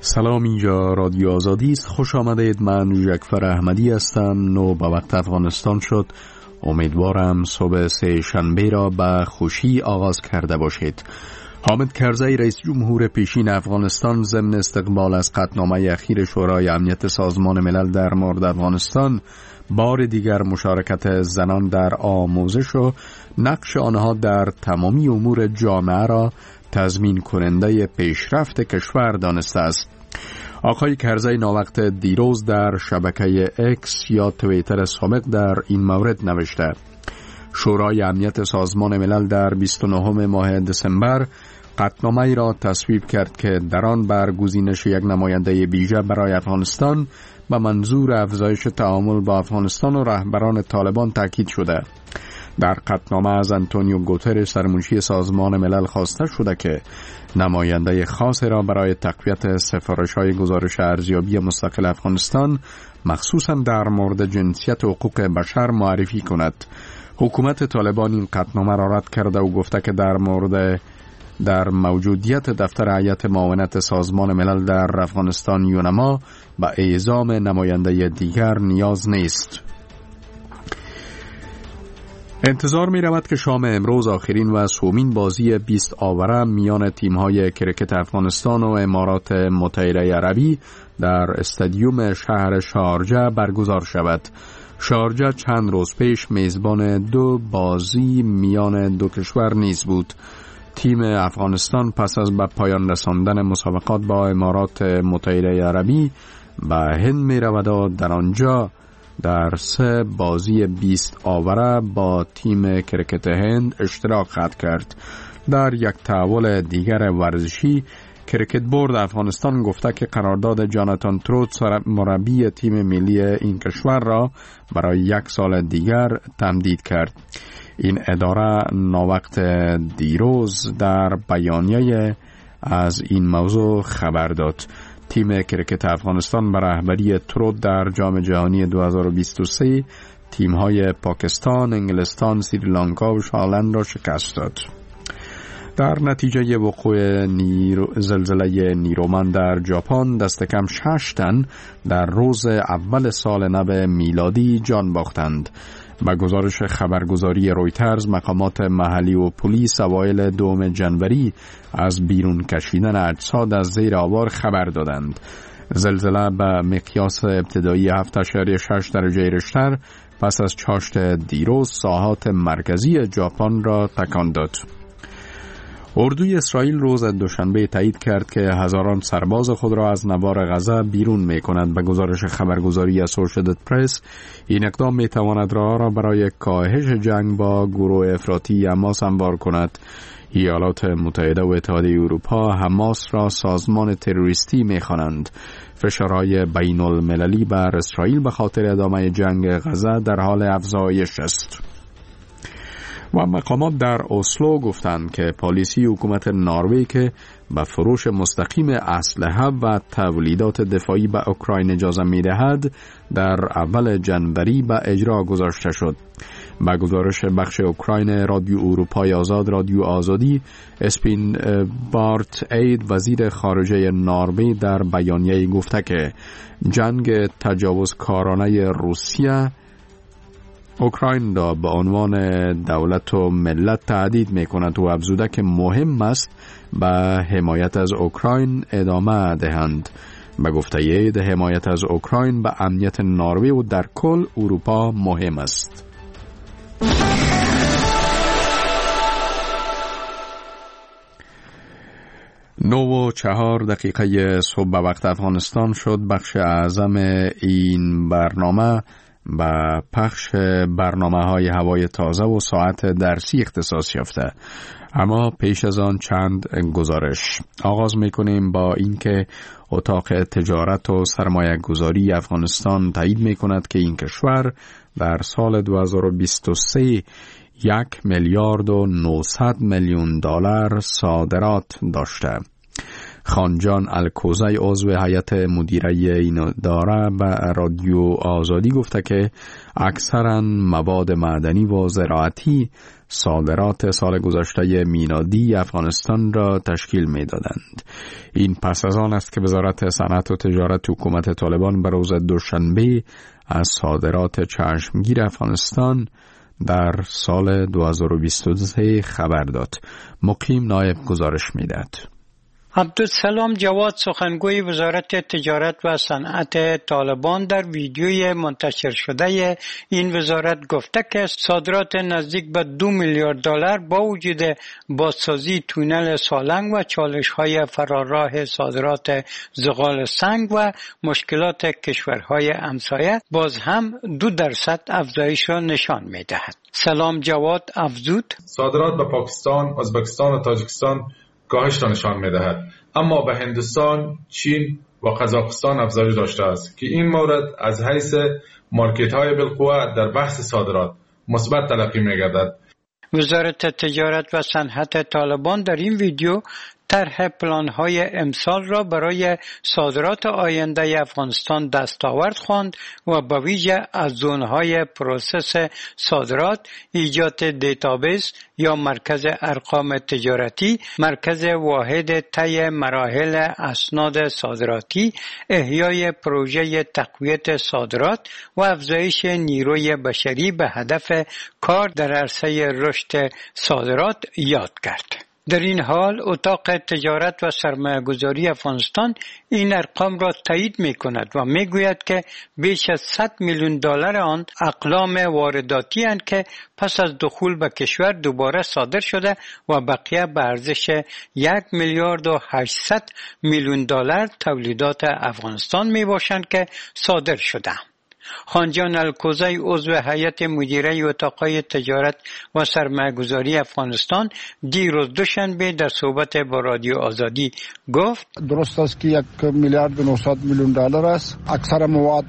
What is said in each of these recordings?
سلام، اینجا رادیو آزادی است. خوش آمدید. من جعفر احمدی هستم. نو به وقت افغانستان شد. امیدوارم صبح سه شنبه را به خوشی آغاز کرده باشید. حامد کرزی رئیس جمهور پیشین افغانستان ضمن استقبال از قطعنامه اخیر شورای امنیت سازمان ملل در مورد افغانستان، بار دیگر مشارکت زنان در آموزش و نقش آنها در تمامی امور جامعه را تضمین کننده پیشرفت کشور دانسته است. آقای کرزی ناوقت دیروز در شبکه اکس یا توییتر سابق در این مورد نوشته: شورای امنیت سازمان ملل در 29 ماه دسامبر قطعنامه‌ای را تصویب کرد که در آن بر گزینش یک نماینده ویژه برای افغانستان به منظور افزایش تعامل با افغانستان و رهبران طالبان تاکید شده. در قطعنامه از آنتونیو گوترش سرمنشی سازمان ملل خواسته شده که نماینده خاص را برای تقویت سفارش‌های گزارش ارزیابی مستقل افغانستان مخصوصاً در مورد جنسیت و حقوق بشر معرفی کند. حکومت طالبان این قطعنامه را رد کرده و گفته که در موجودیت دفتر هیئت معاونت سازمان ملل در افغانستان یونما به اعزام نماینده دیگر نیاز نیست. انتظار می رود که شام امروز آخرین و سومین بازی 20 آوره میان تیم‌های کرکت افغانستان و امارات متحده عربی در استادیوم شهر شارجه برگزار شود. شارجه چند روز پیش میزبان دو بازی میان دو کشور نیز بود. تیم افغانستان پس از به پایان رساندن مسابقات با امارات متحده عربی به هند می رود و در آنجا در 3 بازی 20 آوره با تیم کرکت هند اشتراک خواهد کرد. در یک تحول دیگر ورزشی، کرکت بورد افغانستان گفته که قرارداد جاناتان تروت مربی تیم ملی این کشور را برای 1 سال دیگر تمدید کرد. این اداره ناوقت دیروز در بیانیه از این موضوع خبر داد. تیم کرکت افغانستان به رهبری تروت در جام جهانی 2023 تیم‌های پاکستان، انگلستان، سریلانکا و شالند را شکست داد. در نتیجه وقوع زلزله نیرومند در ژاپن دست کم 6 تن در روز اول سال نو میلادی جان باختند. با گزارش خبرگزاری رویترز، مقامات محلی و پلیس اوایل 2 جنوری از بیرون کشیدن اجساد از زیر آوار خبر دادند. زلزله به مقیاس ابتدایی 7.6 درجه ریشتر پس از چاشت دیروز ساحات مرکزی ژاپن را تکان داد. اردوی اسرائیل روز دوشنبه تایید کرد که هزاران سرباز خود را از نوار غزه بیرون می کند. به گزارش خبرگزاری اسوشییتد پرس، این اقدام می تواند راه را برای کاهش جنگ با گروه افراطی حماس هموار کند. ایالات متحده و اتحادیه اروپا حماس را سازمان تروریستی می خوانند. فشارهای بین المللی بر اسرائیل به خاطر ادامه جنگ غزه در حال افزایش است. و مقامات در اسلو گفتند که پالیسی حکومت نروژ که به فروش مستقیم اسلحه و تولیدات دفاعی به اوکراین اجازه می‌دهد در اول جنوری به اجرا گذاشته شد. با گزارش بخش اوکراین رادیو اروپای آزاد، رادیو آزادی، اسپین بارت اید وزیر خارجه نروژ در بیانیه گفته که جنگ تجاوزکارانه روسیه اوکراین را به عنوان دولت و ملت تهدید می کند و افزوده که مهم است به حمایت از اوکراین ادامه دهند. به گفته اید حمایت از اوکراین به امنیت نروژ و در کل اروپا مهم است. 9:04 صبح به وقت افغانستان شد. بخش اعظم این برنامه با پخش برنامه‌های هوای تازه و ساعت درسی اختصاص یافته. اما پیش از آن چند گزارش. آغاز می‌کنیم با اینکه اتاق تجارت و سرمایه گذاری افغانستان تایید می‌کند که این کشور در سال 2023 $1 میلیارد و 900 میلیون صادرات داشته. خانجان الکوزی عضو هیئت مدیره این اداره به رادیو آزادی گفته که اکثرا مواد معدنی و زراعتی صادرات سال گذشته میلادی افغانستان را تشکیل می‌دادند. این پس از آن است که وزارت صنعت و تجارت حکومت طالبان به روز دوشنبه از صادرات چشمگیر افغانستان در سال 2023 خبر داد. مقیم نایب گزارش می‌دهد. عبدالسلام جواد سخنگوی وزارت تجارت و صنعت طالبان در ویدیوی منتشر شده این وزارت گفته که صادرات نزدیک به 2 میلیارد دلار با وجود بازسازی تونل سالنگ و چالش‌های فراراه صادرات زغال سنگ و مشکلات کشورهای همسایه باز هم 2% افزایش را نشان می‌دهد. سلام جواد افزود: صادرات به پاکستان، ازبکستان و تاجیکستان کاهش را نشان می‌دهد، اما به هندوستان، چین و قزاقستان افزایش داشته است که این مورد از حیث مارکت‌های بالقوه در بحث صادرات مثبت تلقی می‌گردد. وزارت تجارت و صنعت طالبان در این ویدیو طرح پلان‌های امسال را برای صادرات آینده افغانستان دستاورد خواند و به ویژه از زون‌های پروسس صادرات، ایجاد دیتابیس یا مرکز ارقام تجارتی، مرکز واحد طی مراحل اسناد صادراتی، احیای پروژه تقویت صادرات و افزایش نیروی بشری به هدف کار در عرصه رشد صادرات یاد کرد. در این حال اتاق تجارت و سرمایه‌گذاری افغانستان این ارقام را تایید می‌کند و می‌گوید که بیش از 100 میلیون دلار آن اقلام وارداتی اند که پس از دخول به کشور دوباره صادر شده و بقیه به ارزش 1 میلیارد و 800 میلیون دلار تولیدات افغانستان میباشند که صادر شده. خانجان الکوزی عضو هیئت مدیره اتاقهای تجارت و سرمایه‌گذاری افغانستان دیروز دوشنبه در صحبت با رادیو آزادی گفت: درست است که 1 میلیارد و 900 میلیون دلار است. اکثر مواد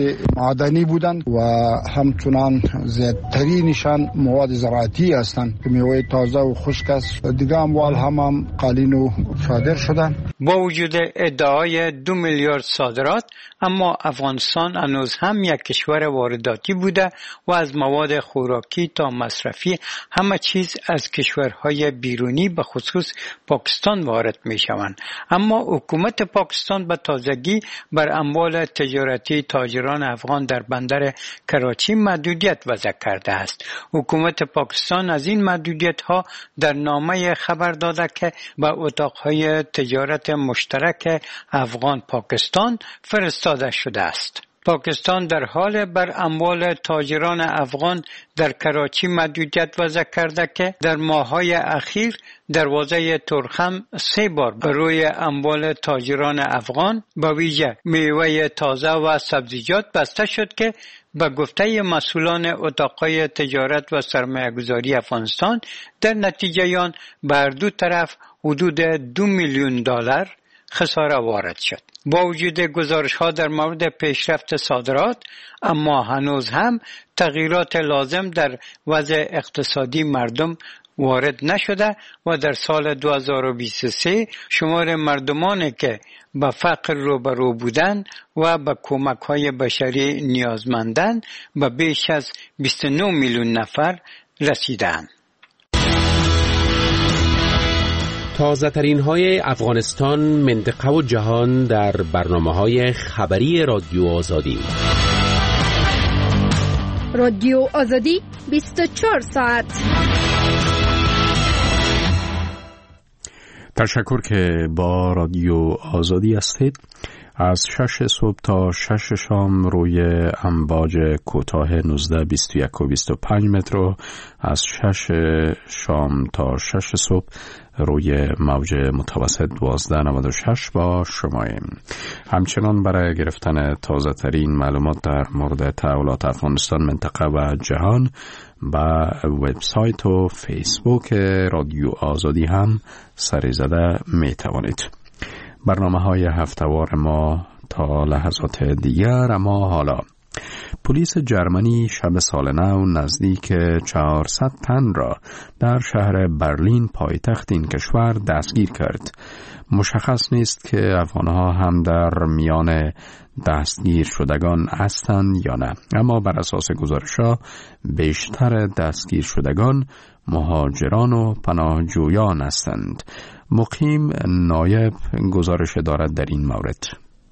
معدنی بودند و همچنان زیادترینشان مواد زراعتی هستند که میوه تازه و خشک است. دیگه اموال هم قالین و صادر شدند. با وجود ادعای 2 میلیارد صادرات، اما افغانستان هنوز هم یک کشور وارداتی بوده و از مواد خوراکی تا مصرفی همه چیز از کشورهای بیرونی به خصوص پاکستان وارد می شوند. اما حکومت پاکستان به تازگی بر اموال تجارتی تاجران افغان در بندر کراچی محدودیت وضع کرده است. حکومت پاکستان از این محدودیت ها در نامه خبر داده که به اتاقهای تجارت مشترک افغان پاکستان فرستاده شده است. پاکستان در حال بر اموال تاجران افغان در کراچی محدودیت وضع کرده که در ماه‌های اخیر دروازه ترخم 3 بار بر روی اموال تاجران افغان به ویژه میوه تازه و سبزیجات بسته شد که به گفته مسئولان اتاقهای تجارت و سرمایه‌گذاری افغانستان در نتیجه آن بر دو طرف حدود 2 میلیون دلار خساره وارد شد. با وجود گزارش‌ها در مورد پیشرفت صادرات، اما هنوز هم تغییرات لازم در وضع اقتصادی مردم وارد نشده و در سال 2023 شمار مردمانی که به فقر روبرو بودند و به کمک‌های بشری نیازمندند به بیش از 29 میلیون نفر رسیدند. تازه ترین های افغانستان، منطقه و جهان در برنامه‌های خبری رادیو آزادی. رادیو آزادی 24 ساعت. تشکر که با رادیو آزادی هستید. از 6 صبح تا 6 شام روی امواج کوتاه 19، 21 و 25 متر و از 6 شام تا 6 صبح روی موج متوسط 1296 با شماییم. همچنان برای گرفتن تازه ترین معلومات در مورد تحولات افغانستان، منطقه و جهان با وبسایت و فیسبوک رادیو آزادی هم سری زده می توانید. برنامه‌های هفته‌وار ما تا لحظات دیگر. اما حالا پلیس جرمنی شب سال نو نزدیک 400 تن را در شهر برلین پایتخت این کشور دستگیر کرد. مشخص نیست که افغانها هم در میان دستگیر شدگان هستند یا نه، اما بر اساس گزارش‌ها بیشتر دستگیر شدگان مهاجران و پناهجویان هستند. مقیم نایب گزارش دارد در این مورد.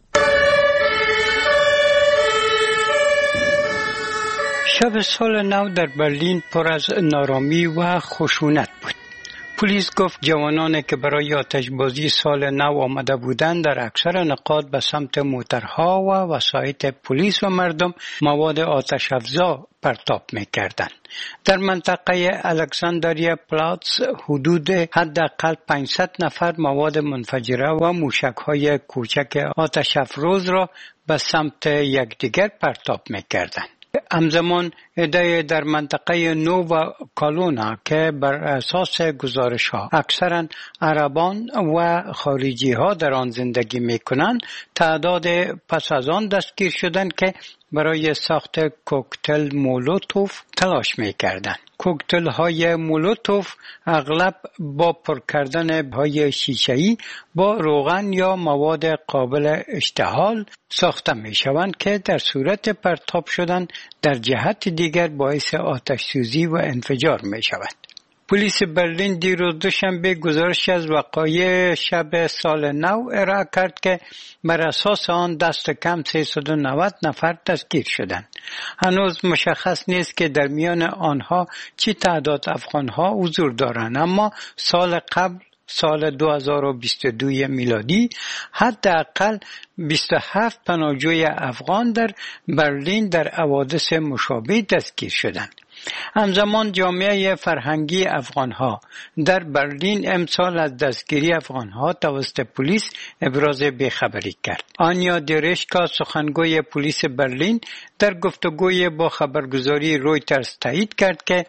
شب سال نو در برلین پر از نارامی و خشونت بود. پلیس گفت جوانانی که برای آتشبازی سال نو آمده بودند در اکثر نقاط به سمت موترها و وسایط پلیس و مردم مواد آتش افزا پرتاب می‌کردند. در منطقه الکساندریا پلاتس حدود حداقل 500 نفر مواد منفجره و موشک‌های کوچک آتش افروز را به سمت یکدیگر پرتاب می‌کردند. همزمان عده در منطقه نو و کالونا که بر اساس گزارش ها اکثرا عربان و خارجی ها در آن زندگی می کنند تعداد پس از آن دستگیر شدند که برای ساخت کوکتل مولوتوف تلاش می کردند. کوکتل های مولوتوف اغلب با پر کردن های شیشه‌ای با روغن یا مواد قابل اشتعال ساخته می شوند که در صورت پرتاب شدن در جهت دیگر باعث آتش سوزی و انفجار می شود. پلیس برلین دیروز دوشنبه گزارش از وقایع شب سال نو ارائه کرد که بر اساس آن دست کم 390 نفر دستگیر شدند. هنوز مشخص نیست که در میان آنها چه تعداد افغانها حضور دارند، اما سال قبل سال 2022 میلادی حداقل 27 پناهجوی افغان در برلین در حوادث مشابه دستگیر شدند. همزمان جامعه فرهنگی افغانها در برلین امسال از دستگیری افغانها توسط پلیس ابراز بیخبری کرد. آنیا درشکا سخنگوی پلیس برلین در گفتگوی با خبرگزاری رویترز تایید کرد که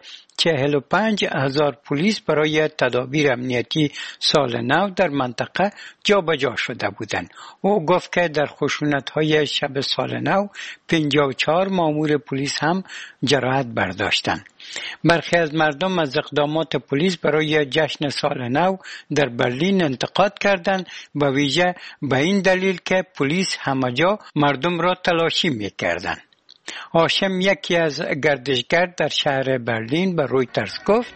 45,000 پلیس برای تدابیر امنیتی سال نو در منطقه جابجا شده بودند. او گفت که در خشونت‌های شب سال نو 54 مأمور پلیس هم جراحت برداشتند. برخی از مردم از اقدامات پلیس برای جشن سال نو در برلین انتقاد کردند، به ویژه به این دلیل که پلیس همه جا مردم را تلاشی می‌کردند. هاشم یکی از گردشگر در شهر برلین به رویترز گفت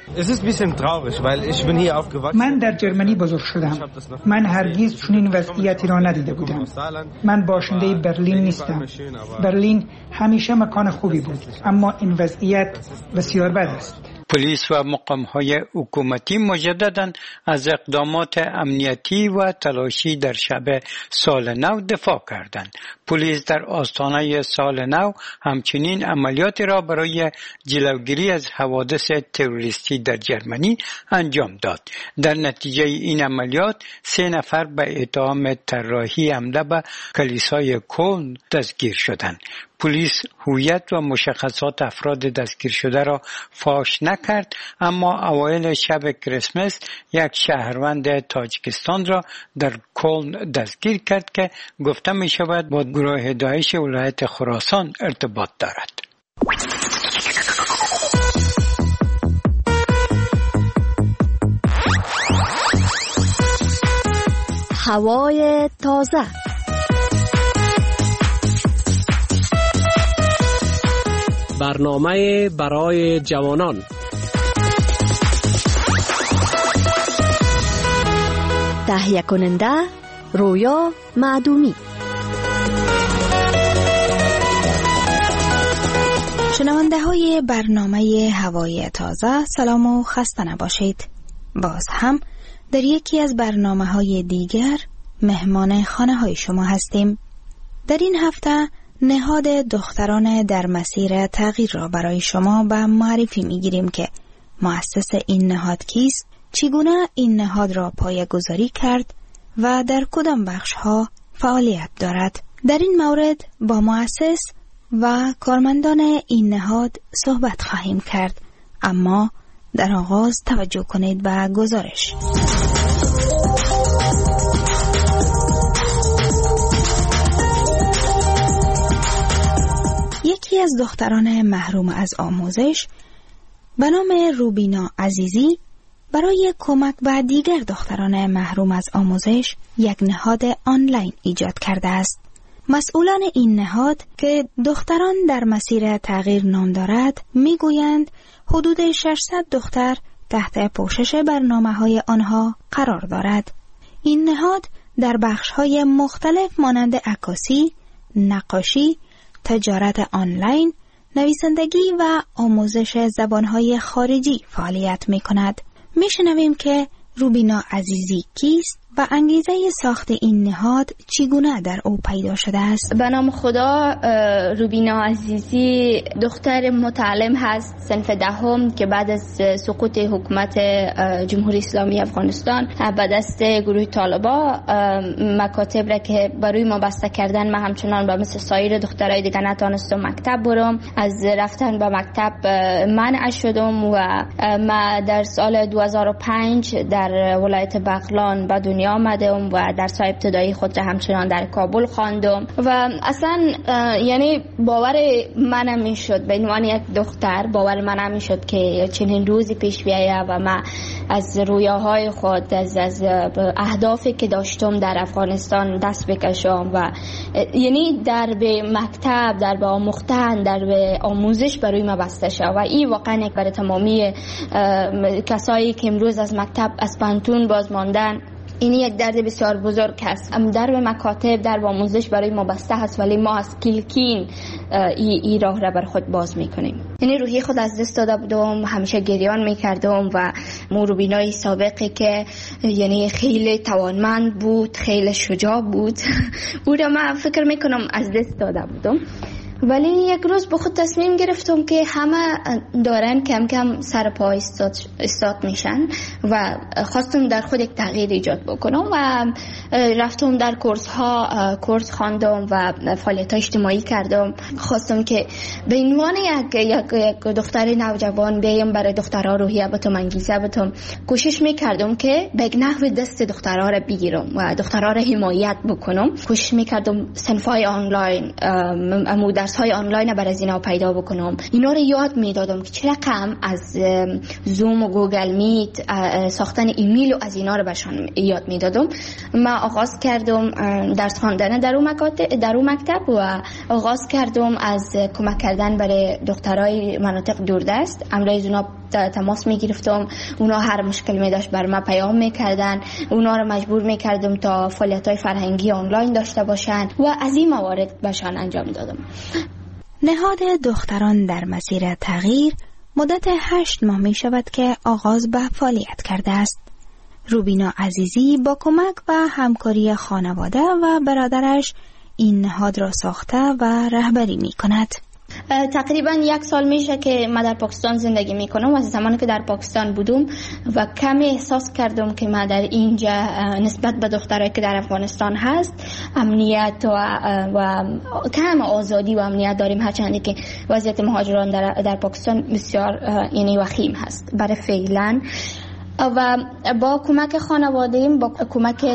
من در جرمنی بزرگ شدم. من هرگز چنین وضعیتی را ندیده بودم. من باشنده برلین نیستم. برلین همیشه مکان خوبی بود، اما این وضعیت بسیار بد است. پلیس و مقام‌های حکومتی مجدداً از اقدامات امنیتی و تلاشی در شب سال نو دفاع کردند. پلیس در آستانه سال نو همچنین عملیاتی را برای جلوگیری از حوادث تروریستی در جرمنی انجام داد. در نتیجه این عملیات 3 نفر به اتهام طراحی حمله به کلیسای کلن دستگیر شدند. پلیس هویت و مشخصات افراد دستگیر شده را فاش نکرد، اما اوایل شب کریسمس یک شهروند تاجیکستان را در کلن دستگیر کرد که گفته می شود با گروه داعش ولایت خراسان ارتباط دارد. هوای تازه. برنامه برای جوانان. تهیه کننده رویا معدومی. شنونده های برنامه هوای تازه، سلام و خسته نباشید. باز هم در یکی از برنامه های دیگر مهمان خانه های شما هستیم. در این هفته نهاد دختران در مسیر تغییر را برای شما به معرفی می گیریم که مؤسس این نهاد کیست، چگونه این نهاد را پایه‌گذاری کرد و در کدام بخش ها فعالیت دارد. در این مورد با مؤسس و کارمندان این نهاد صحبت خواهیم کرد، اما در آغاز توجه کنید به گزارش. یکی از دختران محروم از آموزش به نام روبینا عزیزی برای کمک به دیگر دختران محروم از آموزش یک نهاد آنلاین ایجاد کرده است. مسئولان این نهاد که دختران در مسیر تغییر نام دارد میگویند حدود 600 دختر تحت پوشش برنامه‌های آنها قرار دارد. این نهاد در بخش‌های مختلف مانند عکاسی، نقاشی، تجارت آنلاین، نویسندگی و آموزش زبان‌های خارجی فعالیت می‌کند. می‌شنویم که روبینا عزیزی کیست و انگیزه ساخت این نهاد چگونه در او پیدا شده است؟ به نام خدا، روبینا عزیزی دختر متعلم هست صنف دهم که بعد از سقوط حکومت جمهوری اسلامی افغانستان به دست گروه طالبا مکاتب را که برای ما بسته کردن، من همچنان به مثل سایر دخترای دیگه نتونستم مکتب برم. از رفتن به مکتب منع شدم و ما در سال 2005 در ولایت بغلان به دنیا آمدم و درس‌های ابتدایی خود را همچنان در کابل خواندم و اصلا یعنی باور من نمی‌شد به عنوان یک دختر، باور من نمی‌شد که چنین روزی پیش بیاید و من از رویاهای خود، از اهدافی که داشتم در افغانستان دست بکشم و یعنی در به مکتب، در به آموختن، در به آموزش برای من بسته شد و این واقعا برای تمامی کسایی که امروز از مکتب از پانتون باز ماندن، این یک درد بسیار بزرگ است. در به مکاتب، در به آموزش برای ما بسته هست، ولی ما از کلکین این راه را بر خود باز میکنیم. یعنی روحی خود از دست داده بودم، همیشه گریان میکردم و روبینای سابقی که یعنی خیلی توانمند بود، خیلی شجاع بود او را من فکر میکنم از دست داده بودم. ولی یک روز به خود تصمیم گرفتم که همه دارن کم کم سر پا استاد میشن و خواستم در خود یک تغییر ایجاد بکنم و رفتم در کورس خواندم و فعالیت اجتماعی کردم. خواستم که به عنوان یک دختر نوجوان بیام برای دخترها روحیه بتم، انگیزه بتم. کوشش میکردم که به نحو دست دخترها را بگیرم و دخترها را حمایت بکنم. کوشش میکردم صنف‌های آنلاین، درس‌های آنلاین برای اینا پیدا بکنم. اینا رو یاد میدادم که چه رقم از زوم و گوگل میت، ساختن ایمیل و از اینا رو بهشون یاد میدادم. من آغاز کردم درس خواندن در اون مکتب و آغاز کردم از کمک کردن برای دخترای مناطق دوردست. امروز اونا تماس میگرفتم، اونا هر مشکل می داشت بر من پیام میکردن، اونا رو مجبور میکردم تا فعالیت‌های فرهنگی آنلاین داشته باشن و از این موارد بهشون انجام دادم. نهاد دختران در مسیر تغییر مدت 8 ماه می شود که آغاز به فعالیت کرده است. روبینا عزیزی با کمک و همکاری خانواده و برادرش این نهاد را ساخته و رهبری می کند. تقریبا 1 سال میشه که من در پاکستان زندگی میکنم. از زمانی که در پاکستان بودم و کمی احساس کردم که من در اینجا نسبت به دخترایی که در افغانستان هست امنیت و کم آزادی و امنیت داریم، هرچند که وضعیت مهاجران در پاکستان بسیار یعنی وخیم هست برای فعلا. و با کمک خانواده‌ام، با کمک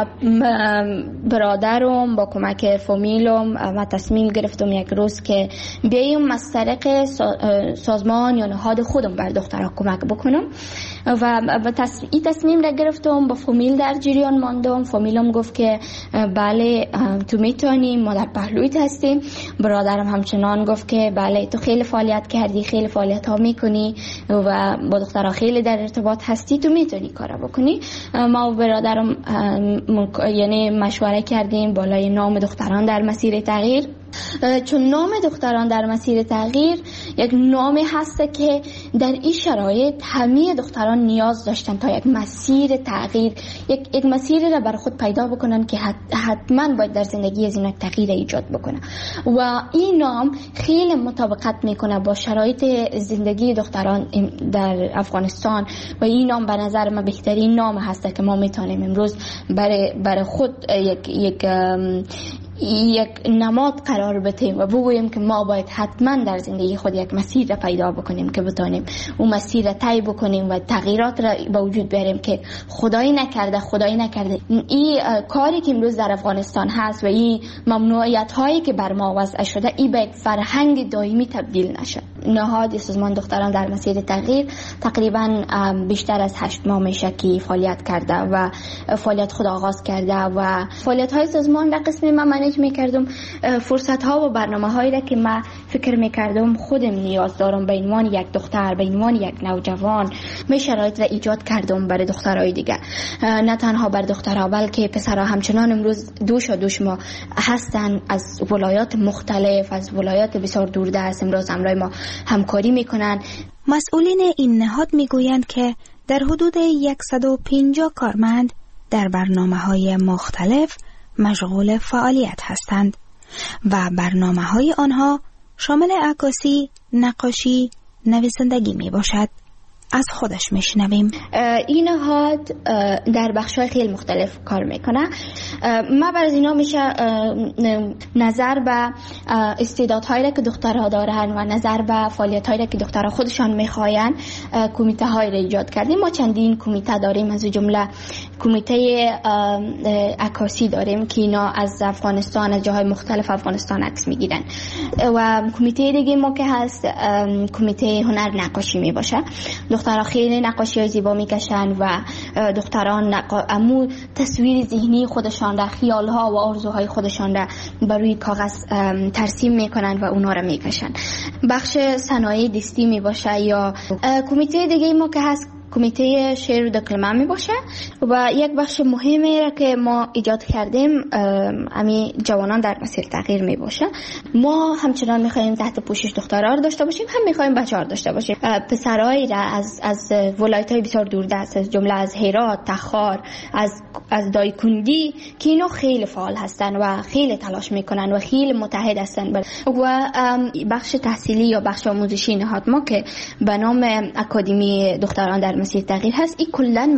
برادرم، با کمک فامیلم من تصمیم گرفتم یک روز که بیایم از طریق سازمان یا نهاد خودم بر دخترها کمک بکنم و این تصمیم را گرفتم. با فامیل در جریان ماندم. فامیلم گفت که بله تو میتونی، ما در پهلویت هستیم. برادرم همچنان گفت که بله تو خیلی فعالیت کردی، خیلی فعالیت ها میکنی و با دخترها خیلی در ارتباط هستی، تو میتونی کارا بکنی. ما و برادرم یعنی مشوره کردیم بالای نام دختران در مسیر تغییر، چون نام دختران در مسیر تغییر یک نامی هست که در این شرایط همه دختران نیاز داشتن تا یک مسیر تغییر، یک مسیری را بر خود پیدا بکنن که حتما باید در زندگی از اینا تغییر ایجاد بکنه و این نام خیلی مطابقت میکنه با شرایط زندگی دختران در افغانستان و این نام به نظر من بهترین نام هست که ما میتونیم امروز برای خود یک یک نماد قرار بدیم و بگوییم که ما باید حتما در زندگی خود یک مسیر را پیدا بکنیم که بتونیم اون مسیر را طی بکنیم و تغییرات را به وجود بیاریم که خدایی نکرده این کاری که امروز در افغانستان هست و این ممنوعیت هایی که بر ما وضع شده این به فرهنگ دائمی تبدیل نشه. نهاد سازمان دختران در مسیر تغییر تقریبا بیشتر از 8 ماه میشه که فعالیت کرده و فعالیت خود آغاز کرده و فعالیت های سازمان در قسم من منیج میکردم. فرصت ها و برنامه هایی را که من فکر میکردم خودم نیاز دارم به عنوان یک دختر، به عنوان یک نوجوان، می شرایط را ایجاد کردم برای دخترای دیگه، نه تنها بر دخترها بلکه پسرها همچنان امروز دوش ما هستن از ولایات مختلف، از ولایات بسیار دوردست امروز همراه ما همکاری میکنن. مسئولین این نهاد میگویند که در حدود 150 کارمند در برنامه‌های مختلف مشغول فعالیت هستند و برنامه‌های آنها شامل عکاسی، نقاشی، نویسندگی می باشد. از خودش میشنویم. این نهاد در بخش‌های خیلی مختلف کار میکنه. ما برای اینا میشه نظر به استعدادهایی که دخترها دارن و نظر به فعالیت‌هایی که دخترها خودشان میخواین کمیته های را ایجاد کردیم. ما چندین کمیته داریم، از جمله کمیته عکاسی داریم که اینا از افغانستان، از جاهای مختلف افغانستان عکس میگیرن و کمیته دیگه ما که هست کمیته هنر نقاشی میباشه. دخترها خیلی نقاشی های زیبا میکشن و دختران امو تصویر ذهنی خودشان را، خیال ها و آرزوهای خودشان را بر روی کاغذ ترسیم میکنن و اونها را میکشن. بخش صنایع دستی میباشه یا کمیته دیگه ما که هست کمیته شعر و دکلمه می باشه و یک بخش مهمی را که ما ایجاد کردیم امی جوانان در مسیر تغییر می باشه. ما همچنان می خواهیم تحت پوشش دخترها را داشته باشیم، هم می خواهیم بچه‌ها را داشته باشیم. پسرایی را از ولایت‌های بسیار دوردست، از جمله از هرات، تخار، از دایکندی که اینا خیلی فعال هستن و خیلی تلاش میکنن و خیلی متحد هستن و بخش تحصیلی یا بخش آموزشی نهاد ما که به نام اکادمی دختران در مسیر تغییر هست، این کلا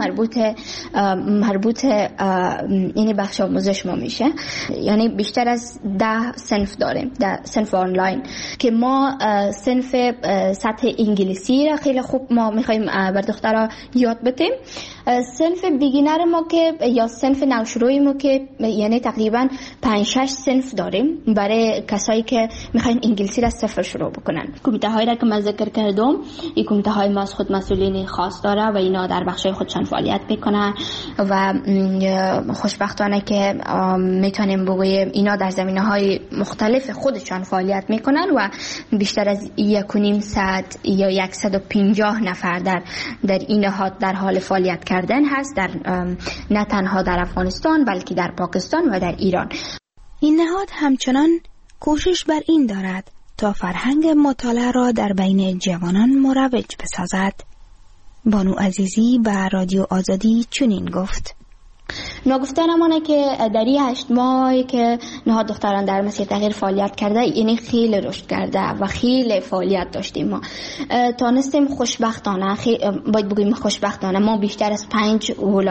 مربوط یعنی بخش آموزش ما میشه. یعنی بیشتر از 10 صنف داریم، 10 صنف آنلاین که ما صنف سطح انگلیسی را خیلی خوب ما میخوایم بر دخترها یاد بدیم. صنف بیگینر ما که یا صنف نوشروی ما که یعنی تقریبا 5-6 صنف داریم برای کسایی که میخواین انگلیسی را صفر شروع بکنن. کمیته هایی را که من ذکر کردم، این کمیته های ما از خود مسئولین خاص داره و اینا در بخشای خودشان فعالیت میکنن و خوشبختانه که میتونیم بگوییم اینا در زمینه‌های مختلف خودشان فعالیت میکنن و بیشتر از 1.5 یا 150 نفر در این نهاد در حال فعالیت کردن هست، در نه تنها در افغانستان بلکه در پاکستان و در ایران. این نهاد همچنان کوشش بر این دارد تا فرهنگ مطالعه را در بین جوانان مروج بسازد. بانو عزیزی به رادیو آزادی چنین گفت: نگفتنمونه که در این 8 ماهی که نهاد دختران در مسیر تغییر فعالیت کرده، یعنی خیلی رشد کرده و خیلی فعالیت داشتیم. ما تانستیم خوشبختانه، باید بگویم خوشبختانه، ما بیشتر از 5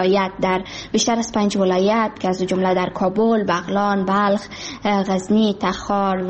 ولایت که از جمله در کابل، بغلان، بلخ، غزنی، تخار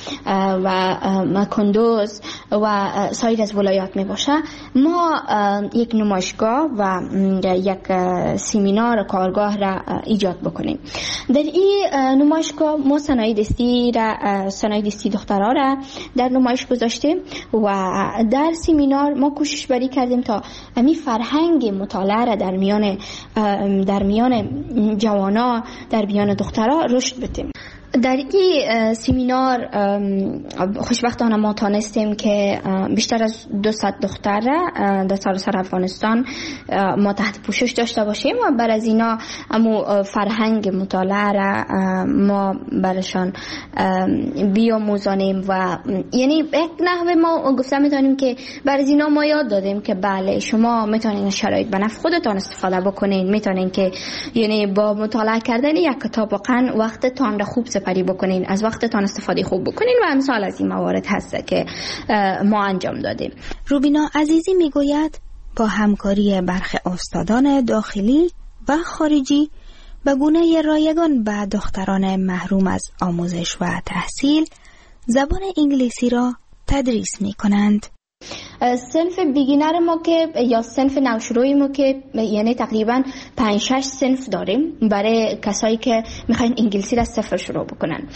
و کندوز و سایر از ولایات می باشه، ما یک نمایشگاه و یک سمینار کارگاه را ایجاد بکنیم. در این نمایشگاه ما صنایع دستی دخترها را در نمایش گذاشتیم و در سمینار ما کوشش بری کردیم تا امی فرهنگ مطالعه را در میان جوانا، در میان دخترها رشد بدیم. در این سمینار خوشبختانه ما تانستیم که بیشتر از 200 دختر در سراسر افغانستان ما تحت پوشش داشته باشیم و بر از اینا امو فرهنگ مطالعه را ما برشان بیاموزانیم و یعنی یک نحوه ما گفته میتونیم که بر از اینا ما یاد دادیم که بله شما میتونین شرایط به نفع خودتان استفاده بکنین، میتونین که یعنی با مطالعه کردن یک کتاب واقعا وقتتان را خوب سپری بکنین، از وقتتان استفاده خوب بکنین و امثال از این موارد هست که ما انجام دادیم. روبینا عزیزی میگوید با همکاری برخی استادان داخلی و خارجی به گونه رایگان به دختران محروم از آموزش و تحصیل زبان انگلیسی را تدریس می کنند. صنف بیگینر ما که یا صنف نوشروی ما که یعنی تقریبا 5-6 صنف داریم برای کسایی که میخواین انگلیسی را از صفر شروع بکنن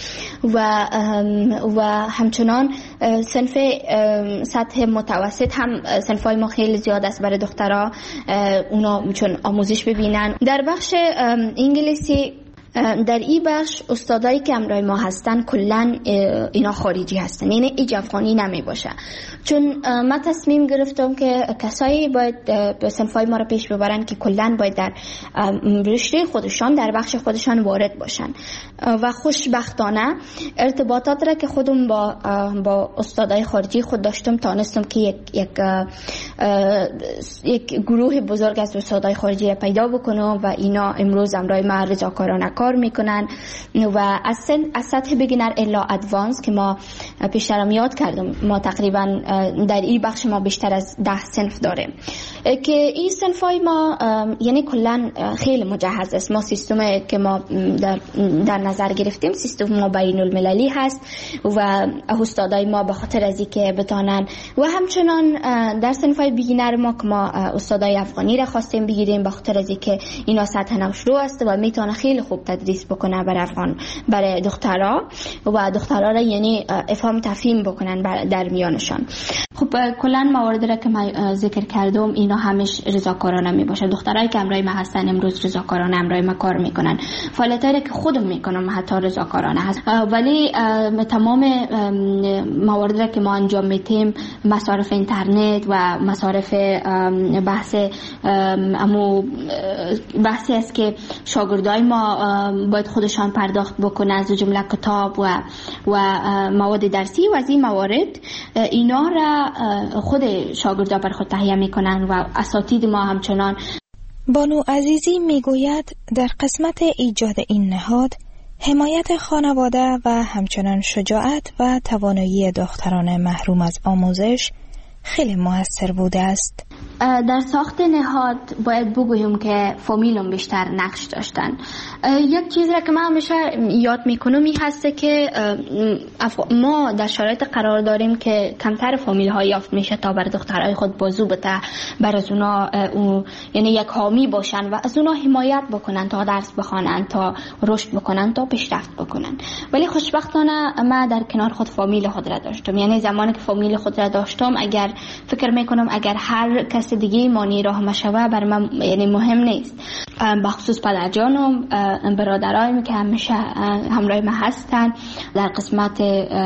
و همچنان صنف سطح متوسط هم صنفای ما خیلی زیاد است برای دخترها، اونا چون آموزش ببینن. در بخش انگلیسی در این بخش استادایی که همراه ما هستن کلن اینا خارجی هستن، یعنی ایج افغانی نمی باشه، چون من تصمیم گرفتم که کسایی باید به صنفای ما را پیش ببرن که کلن باید در رشته خودشان در بخش خودشان وارد باشن و خوشبختانه ارتباطات را که خودم با استادای خارجی خود داشتم تانستم که یک گروه بزرگ از استادای خارجی را پیدا بکنم و اینا امروز همراه ما رضاکارانه کار میکنن و از سطح بگینر الا ادوانس که ما پیشترم یاد کردم، ما تقریبا در این بخش ما بیشتر از 10 صنف داریم که این صنفای ما یعنی کلا خیلی مجهز است. ما سیستم که ما در نظر گرفتیم سیستم ما بین المللی هست و استادای ما به خاطر از اینکه بتانن و همچنان در صنفای بیگینر ما که ما استادای افغانی را خواستیم بگیریم به خاطر از اینکه اینا سطح نوشرو است و میتونه خیلی خوب تدریس بکنه برای دخترها و دخترها را یعنی افهام تفهیم بکنن در میانشان. خب کلا مواردی را که من ذکر کردم اینا همش رضاکارانه می باشه. دخترایی که همراه ما هستن امروز رضاکارانه همراه ما کار میکنن. فعالیتایی که خودم میکنم حتی رضاکارانه هست، ولی تمام مواردی را که ما انجام میدیم مصارف اینترنت و مصارف بحثی است که شاگردای ما باید خودشان پرداخت بکنن، از جمله کتاب و مواد درسی و از این موارد اینا را خود شاگردا بر خود تهیه میکنن و اساتید ما همچنان. بانو عزیزی میگوید در قسمت ایجاد این نهاد حمایت خانواده و همچنان شجاعت و توانایی دختران محروم از آموزش خیلی موثر بوده است. در ساخت نهاد باید بگویم که فامیلم بیشتر نقش داشتن. یک چیز را که من همیشه یاد میکنم این هسته که ما در شرایط قرار داریم که کمتر فامیل ها یافت میشه تا بر دخترای خود بازو بده، بر از اونا یعنی یک حامی باشن و از اونا حمایت بکنن تا درس بخوانن، تا رشد بکنن، تا پیشرفت بکنن. ولی خوشبختانه من در کنار خود فامیل خود را داشتم، یعنی زمانی که فامیل خود را داشتم اگر فکر میکنم اگر هر کس دیگه مانی راه مشوه بر من یعنی مهم نیست، بخصوص پدرجانم برادرایم که همیشه همراه ما هستن در قسمت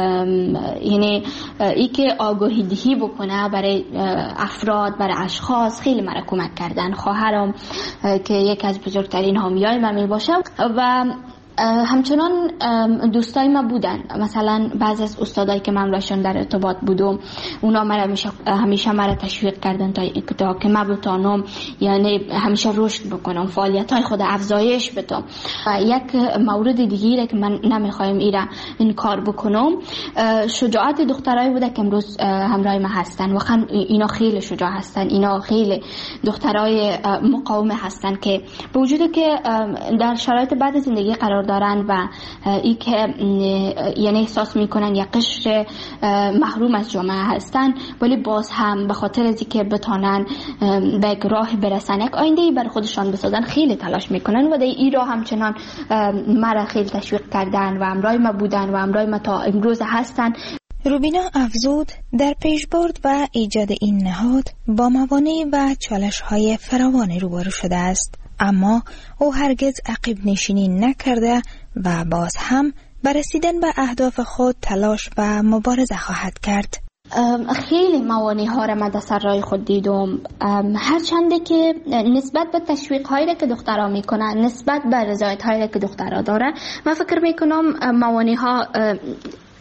یعنی ای که آگاهی دهی بکنه برای افراد برای اشخاص خیلی مرا کمک کردن. خواهرم که یک از بزرگترین حامیای من می باشه و همچنان دوستای ما بودن، مثلا بعضی از استادایی که من باشون در ارتباط بودم اونا همیشه مرا تشویق کردن تا که من بتونم یعنی همیشه رشد بکنم، فعالیت‌های خود افزایش بدم. یک مورد دیگه که من نمیخوایم ایرا انکار بکنم شجاعت دخترای بوده که امروز همراه ما هستن و اینا خیلی شجاع هستن، اینا خیلی دخترای مقاومه هستن که به وجودی که در شرایط بعد زندگی قرار دارن و ای که یعنی احساس میکنن یک قشر محروم از جامعه هستن، ولی باز هم به خاطر از اینکه بتونن به یک راه برسن، یک آینده‌ای بر خودشان بسازن خیلی تلاش میکنن و در این راه همچنان مرا خیلی تشویق کردن و همراه ما بودن و همراه ما تا امروز هستن. روبینا افزود در پیشبرد و ایجاد این نهاد با موانع و چالش‌های فراوانی روبرو شده است، اما او هرگز عقب نشینی نکرده و باز هم بر رسیدن به اهداف خود تلاش و مبارزه خواهد کرد. خیلی موانع ها را من در سر راه خود دیدم، هرچنده که نسبت به تشویق هایی که دخترها میکنن، نسبت به رضایت هایی که دخترها دارن، من فکر میکنم موانع ها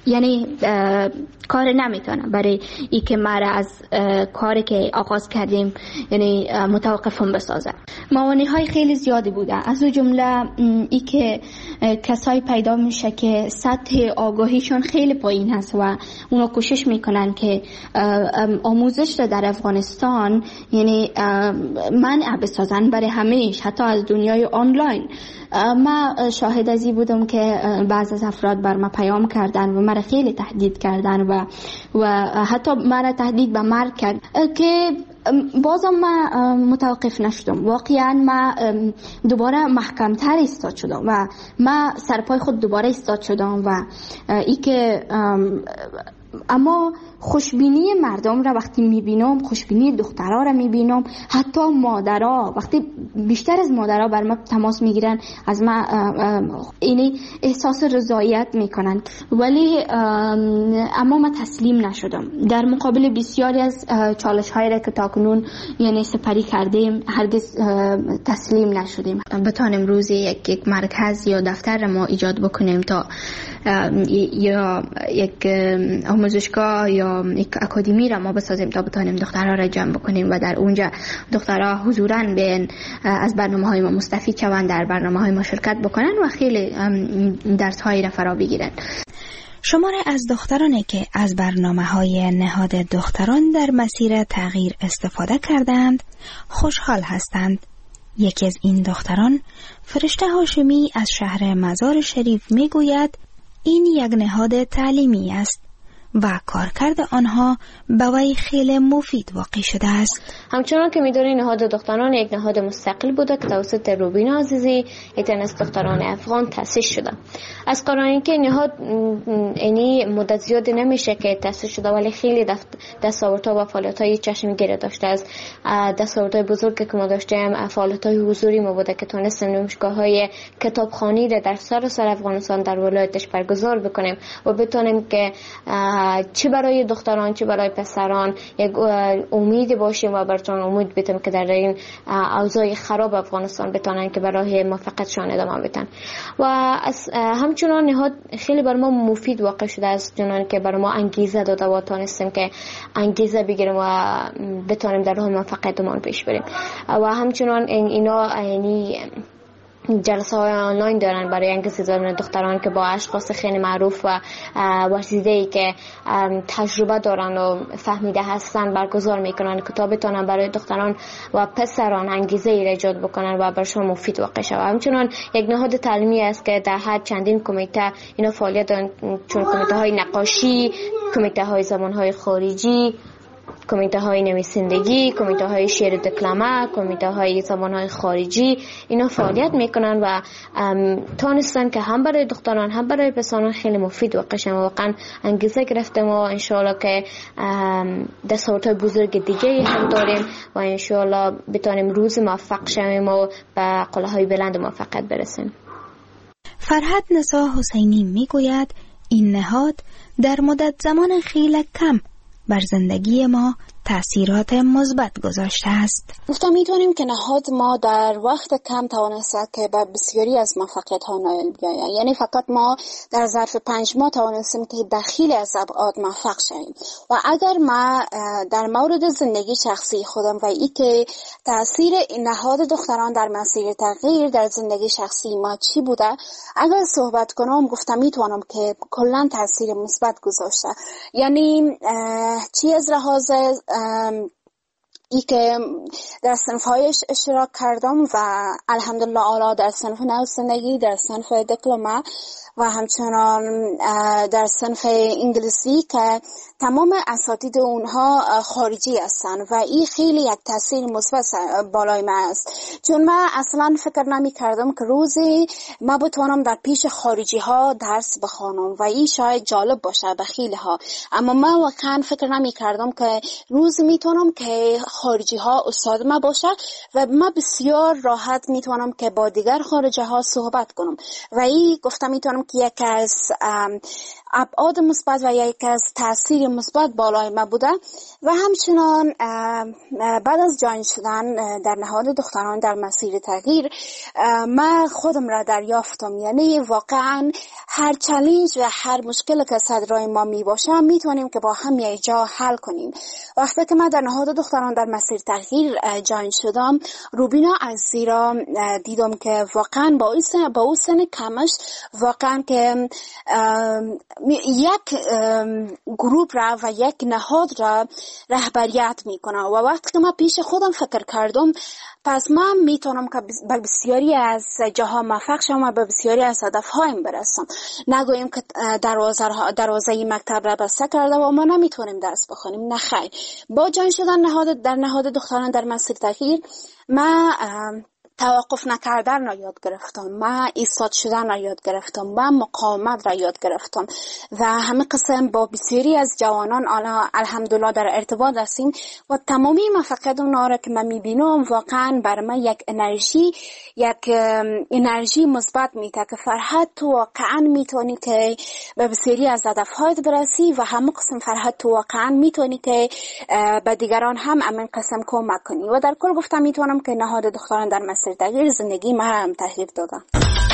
یعنی کار نمیتونه برای ای که مرا از کاری که آغاز کردیم یعنی متوقفم بسازه. موانع های خیلی زیادی بوده، از اون جمله ای که کسایی پیدا میشه که سطح آگاهیشون خیلی پایین هست و اونا کوشش میکنن که آموزش رو در افغانستان یعنی منع بسازن برای همیش، حتی از دنیای آنلاین. ما شاهد ازی بودم که بعض از افراد بر ما پیام کردن و مرا خیلی تهدید کردن و حتی مرا تهدید به مرگ کرد که بازم ما متوقف نشدم. واقعا ما دوباره محکمتر ایستاد شدم و ما سرپای خود دوباره ایستاد شدم و ای که اما خوشبینی مردم را وقتی میبینم، خوشبینی دخترها را میبینم، حتی مادرها وقتی بیشتر از مادرها بر ما تماس میگیرن از ما اینی احساس رضایت میکنن. ولی اما ما تسلیم نشدم در مقابل بسیاری از چالش هایی را که تاکنون یعنی سپری کردیم. هرگز تسلیم نشدیم. بتانیم روزی یک مرکز یا دفتر ما ایجاد بکنیم تا یا یک آموزشگاه یا یک اکادمی را ما بسازیم تا بتانیم دخترها را جمع بکنیم و در اونجا دخترها حضوراً بین از برنامه‌های ما مستفید شوند، در برنامه‌های ما شرکت بکنن و خیلی درس‌هایی را فرا بگیرن. شماره از دخترانی که از برنامه‌های نهاد دختران در مسیر تغییر استفاده کردند خوشحال هستند. یکی از این دختران، فرشته هاشمی از شهر مزار شریف میگوید این یک نهاد تعلیمی است و کارکرد آنها به وی خیلی مفید واقع شده است. همچنان که می‌دونید نهاد دختران یک نهاد مستقل بوده که توسط روبینا عزیزی یکی از دختران افغان تأسیس شده. از قراری که نهاد اینی مدت زیادی نمیشه که تأسیس شده ولی خیلی دستاوردها و فعالیت‌های چشمگیر داشته. از دستاوردهای بزرگی که ما داشتیم فعالیت‌های حضوری ما بوده که تونستیم نمایشگاه‌های کتابخوانی را در سراسر افغانستان در ولایتش برگزار بکنیم و بتونیم که چه برای دختران چه برای پسران یک امید باشیم و براتون امید بدیم که در این اوضاع خراب افغانستان بتونن که برای موفقیتشان ادامه بدن. و همچنان نهاد خیلی بر ما مفید واقع شده است، چون که بر ما انگیزه داده و تونستیم که انگیزه بگیریم و بتونیم در راه موفقیتمون پیش بریم. و همچنان اینا یعنی جلسه های آنلاین دارن برای انگیزه دادن دختران که با اشخاص خیلی معروف و ورزیده‌ای که تجربه دارن و فهمیده هستن برگزار میکنن که تا بتونن برای دختران و پسران انگیزه ای ایجاد بکنن و برشون مفید واقع شود. همچنان یک نهاد تعلیمی است که در هر چندین کمیته اینا فعالیت دارن، چون کمیته های نقاشی، کمیته های زبان های خارجی، کمیته های نویسندگی، کمیته های شعر دکلمه، کمیته های زبان های خارجی، اینا فعالیت میکنن و تونستن که هم برای دختران هم برای پسران خیلی مفید واقع شن. واقعا انگیزه گرفتیم و انشاءالله که دستاوردهای بزرگ دیگه هم داریم و انشاءالله بتونیم روز موفق شویم و به قله‌های بلند موفقیت برسیم. فرهاد نسا حسینی میگوید این نهاد در مدت زمان خیلی کم بر زندگی ما تأثیرات مثبت گذاشته است. گفتم میتونیم که نهاد ما در وقت کم توانسته که به بسیاری از موفقیت ها نائل بیاید. یعنی فقط ما در ظرف 5 ماه توانستیم که در خیلی از ابعاد موفق شویم. و اگر ما در مورد زندگی شخصی خودم و ای که تأثیر نهاد دختران در مسیر تغییر در زندگی شخصی ما چی بوده اگر صحبت کنم، گفتم میتونم که کلا تأثیر مثبت گذاشته. یعنی چی از لحاظ ای که در صنف‌هایش اشتراک کردم و الحمدلله اعلی در صنف نویسندگی، در صنف دیپلم و همچنان در صنف انگلیسی که تمام اساتید اونها خارجی هستن و این خیلی یک تاثیر مثبت بالای من است، چون من اصلا فکر نمی کردم که روزی ما بتوانم در پیش خارجی ها درس بخوانم و این شاید جالب باشه به خیلی ها، اما من واقعا فکر نمی کردم که روزی میتونم که خارجی ها استاد ما باشه و من بسیار راحت میتونم که با دیگر خارجی ها صحبت کنم و این گفتم میتونم که یک از ابعاد مثبت و یکی از تاثیر مثبت بالای ما بوده و همچنان بعد از جوین شدن در نهاد دختران در مسیر تغییر من خودم را دریافتم، یعنی واقعا هر چالش و هر مشکل که صدرای ما می باشه میتونیم که با هم یک جا حل کنیم. وقتی که من در نهاد دختران در مسیر تغییر جوین شدم، روبینا عزیزی را دیدم که واقعا با اون سن کمش واقعا که یک گروپ را و یک نهاد را رهبریت میکنه و وقتی که من پیش خودم فکر کردم پس من میتونم که به بسیاری از جاها موفق شم و به بسیاری از هدفهایم برسم. نگوییم که دروازه مکتب را بسته کرده و ما نمیتونیم درس بخونیم، نه خیر. با جوین شدن در نهاد دختران در مسیر تغییر من توقف نکردن را یاد گرفتم، من ایستاد شدن را یاد گرفتم، من مقاومت را یاد گرفتم و همه قسم با بسیاری از جوانان الحمدلله در ارتباط هستیم و تمامی موفقیت اونها را که من میبینم واقعا برای من یک انرژی مثبت میده که فرحت تو واقعا میتونی که به بسیاری از هدفهایت برسی و همه قسم فرحت تو واقعا میتونی که به دیگران هم همین قسم کمک کنی و در کل گفتم میتونم که نهاد دختران در مسیر تغییر زندگی ما هم تغییر دادم.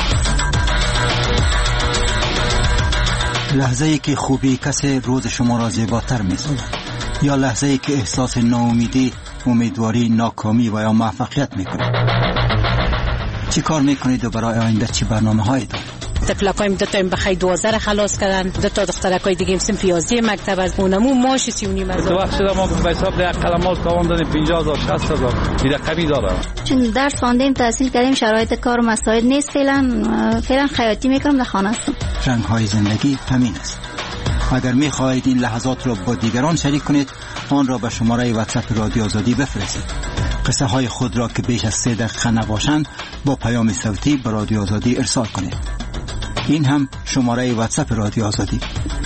لحظه‌ای که خوبی کسی روز شما را زیباتر می‌سازد یا لحظه‌ای که احساس ناامیدی، امیدواری، ناکامی و یا موفقیت می‌کنید. چی کار می‌کنید و برای آینده چی برنامه‌هایی دارید؟ تفلقایم دو تا بخای 12 خلاص کردن، دو تا دخترکای دیگه هم صنف 11 مکتب از اونمو ماش 39 از وقت شده ما به حساب ده قلمات تاوان دادیم 50000 60000 این رقمی داره. چون درس خواندیم تحصیل کردیم شرایط کار و مسائل نیست، فعلا خیاطی میکنم در خانه هستم. رنگ‌های زندگی همین است. اگر می‌خواهید این لحظات را با دیگران شریک کنید آن را به شماره واتساپ رادیو آزادی بفرستید. قصه های خود را که بیش از 3 دقیقه نباشند با پیام صوتی به رادیو آزادی ارسال کنید. این هم شماره واتساپ رادیو آزادی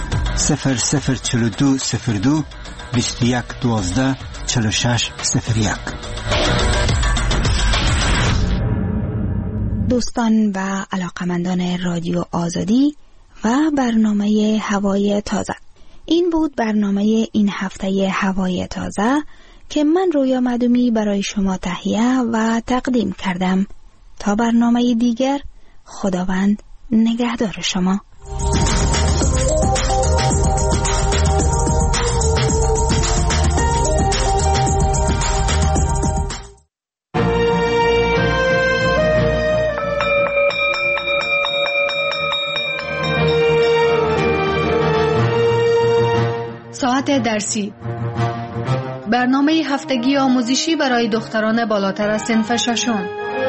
004202 21 12 46 01. دوستان و علاقمندان رادیو آزادی و برنامه هوای تازه، این بود برنامه این هفته هوای تازه که من رویا معدومی برای شما تهیه و تقدیم کردم. تا برنامه دیگر، خداوند نگهدار شما. ساعت درسی، برنامه هفتگی آموزشی برای دختران بالاتر از صنف ششم.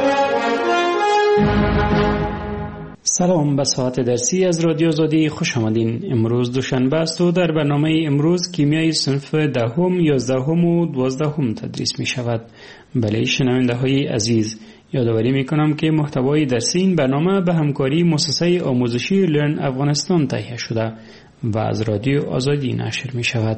سلام، به ساعت درسی از رادیو آزادی خوش آمدین. امروز دوشنبه است و در برنامه امروز کیمیای صنف 10، 11 و 12 تدریس می شود. بله شنونده های عزیز، یادآوری می کنم که محتوای درسی این برنامه به همکاری مؤسسه آموزشی لرن افغانستان تهیه شده و از رادیو آزادی نشر می شود.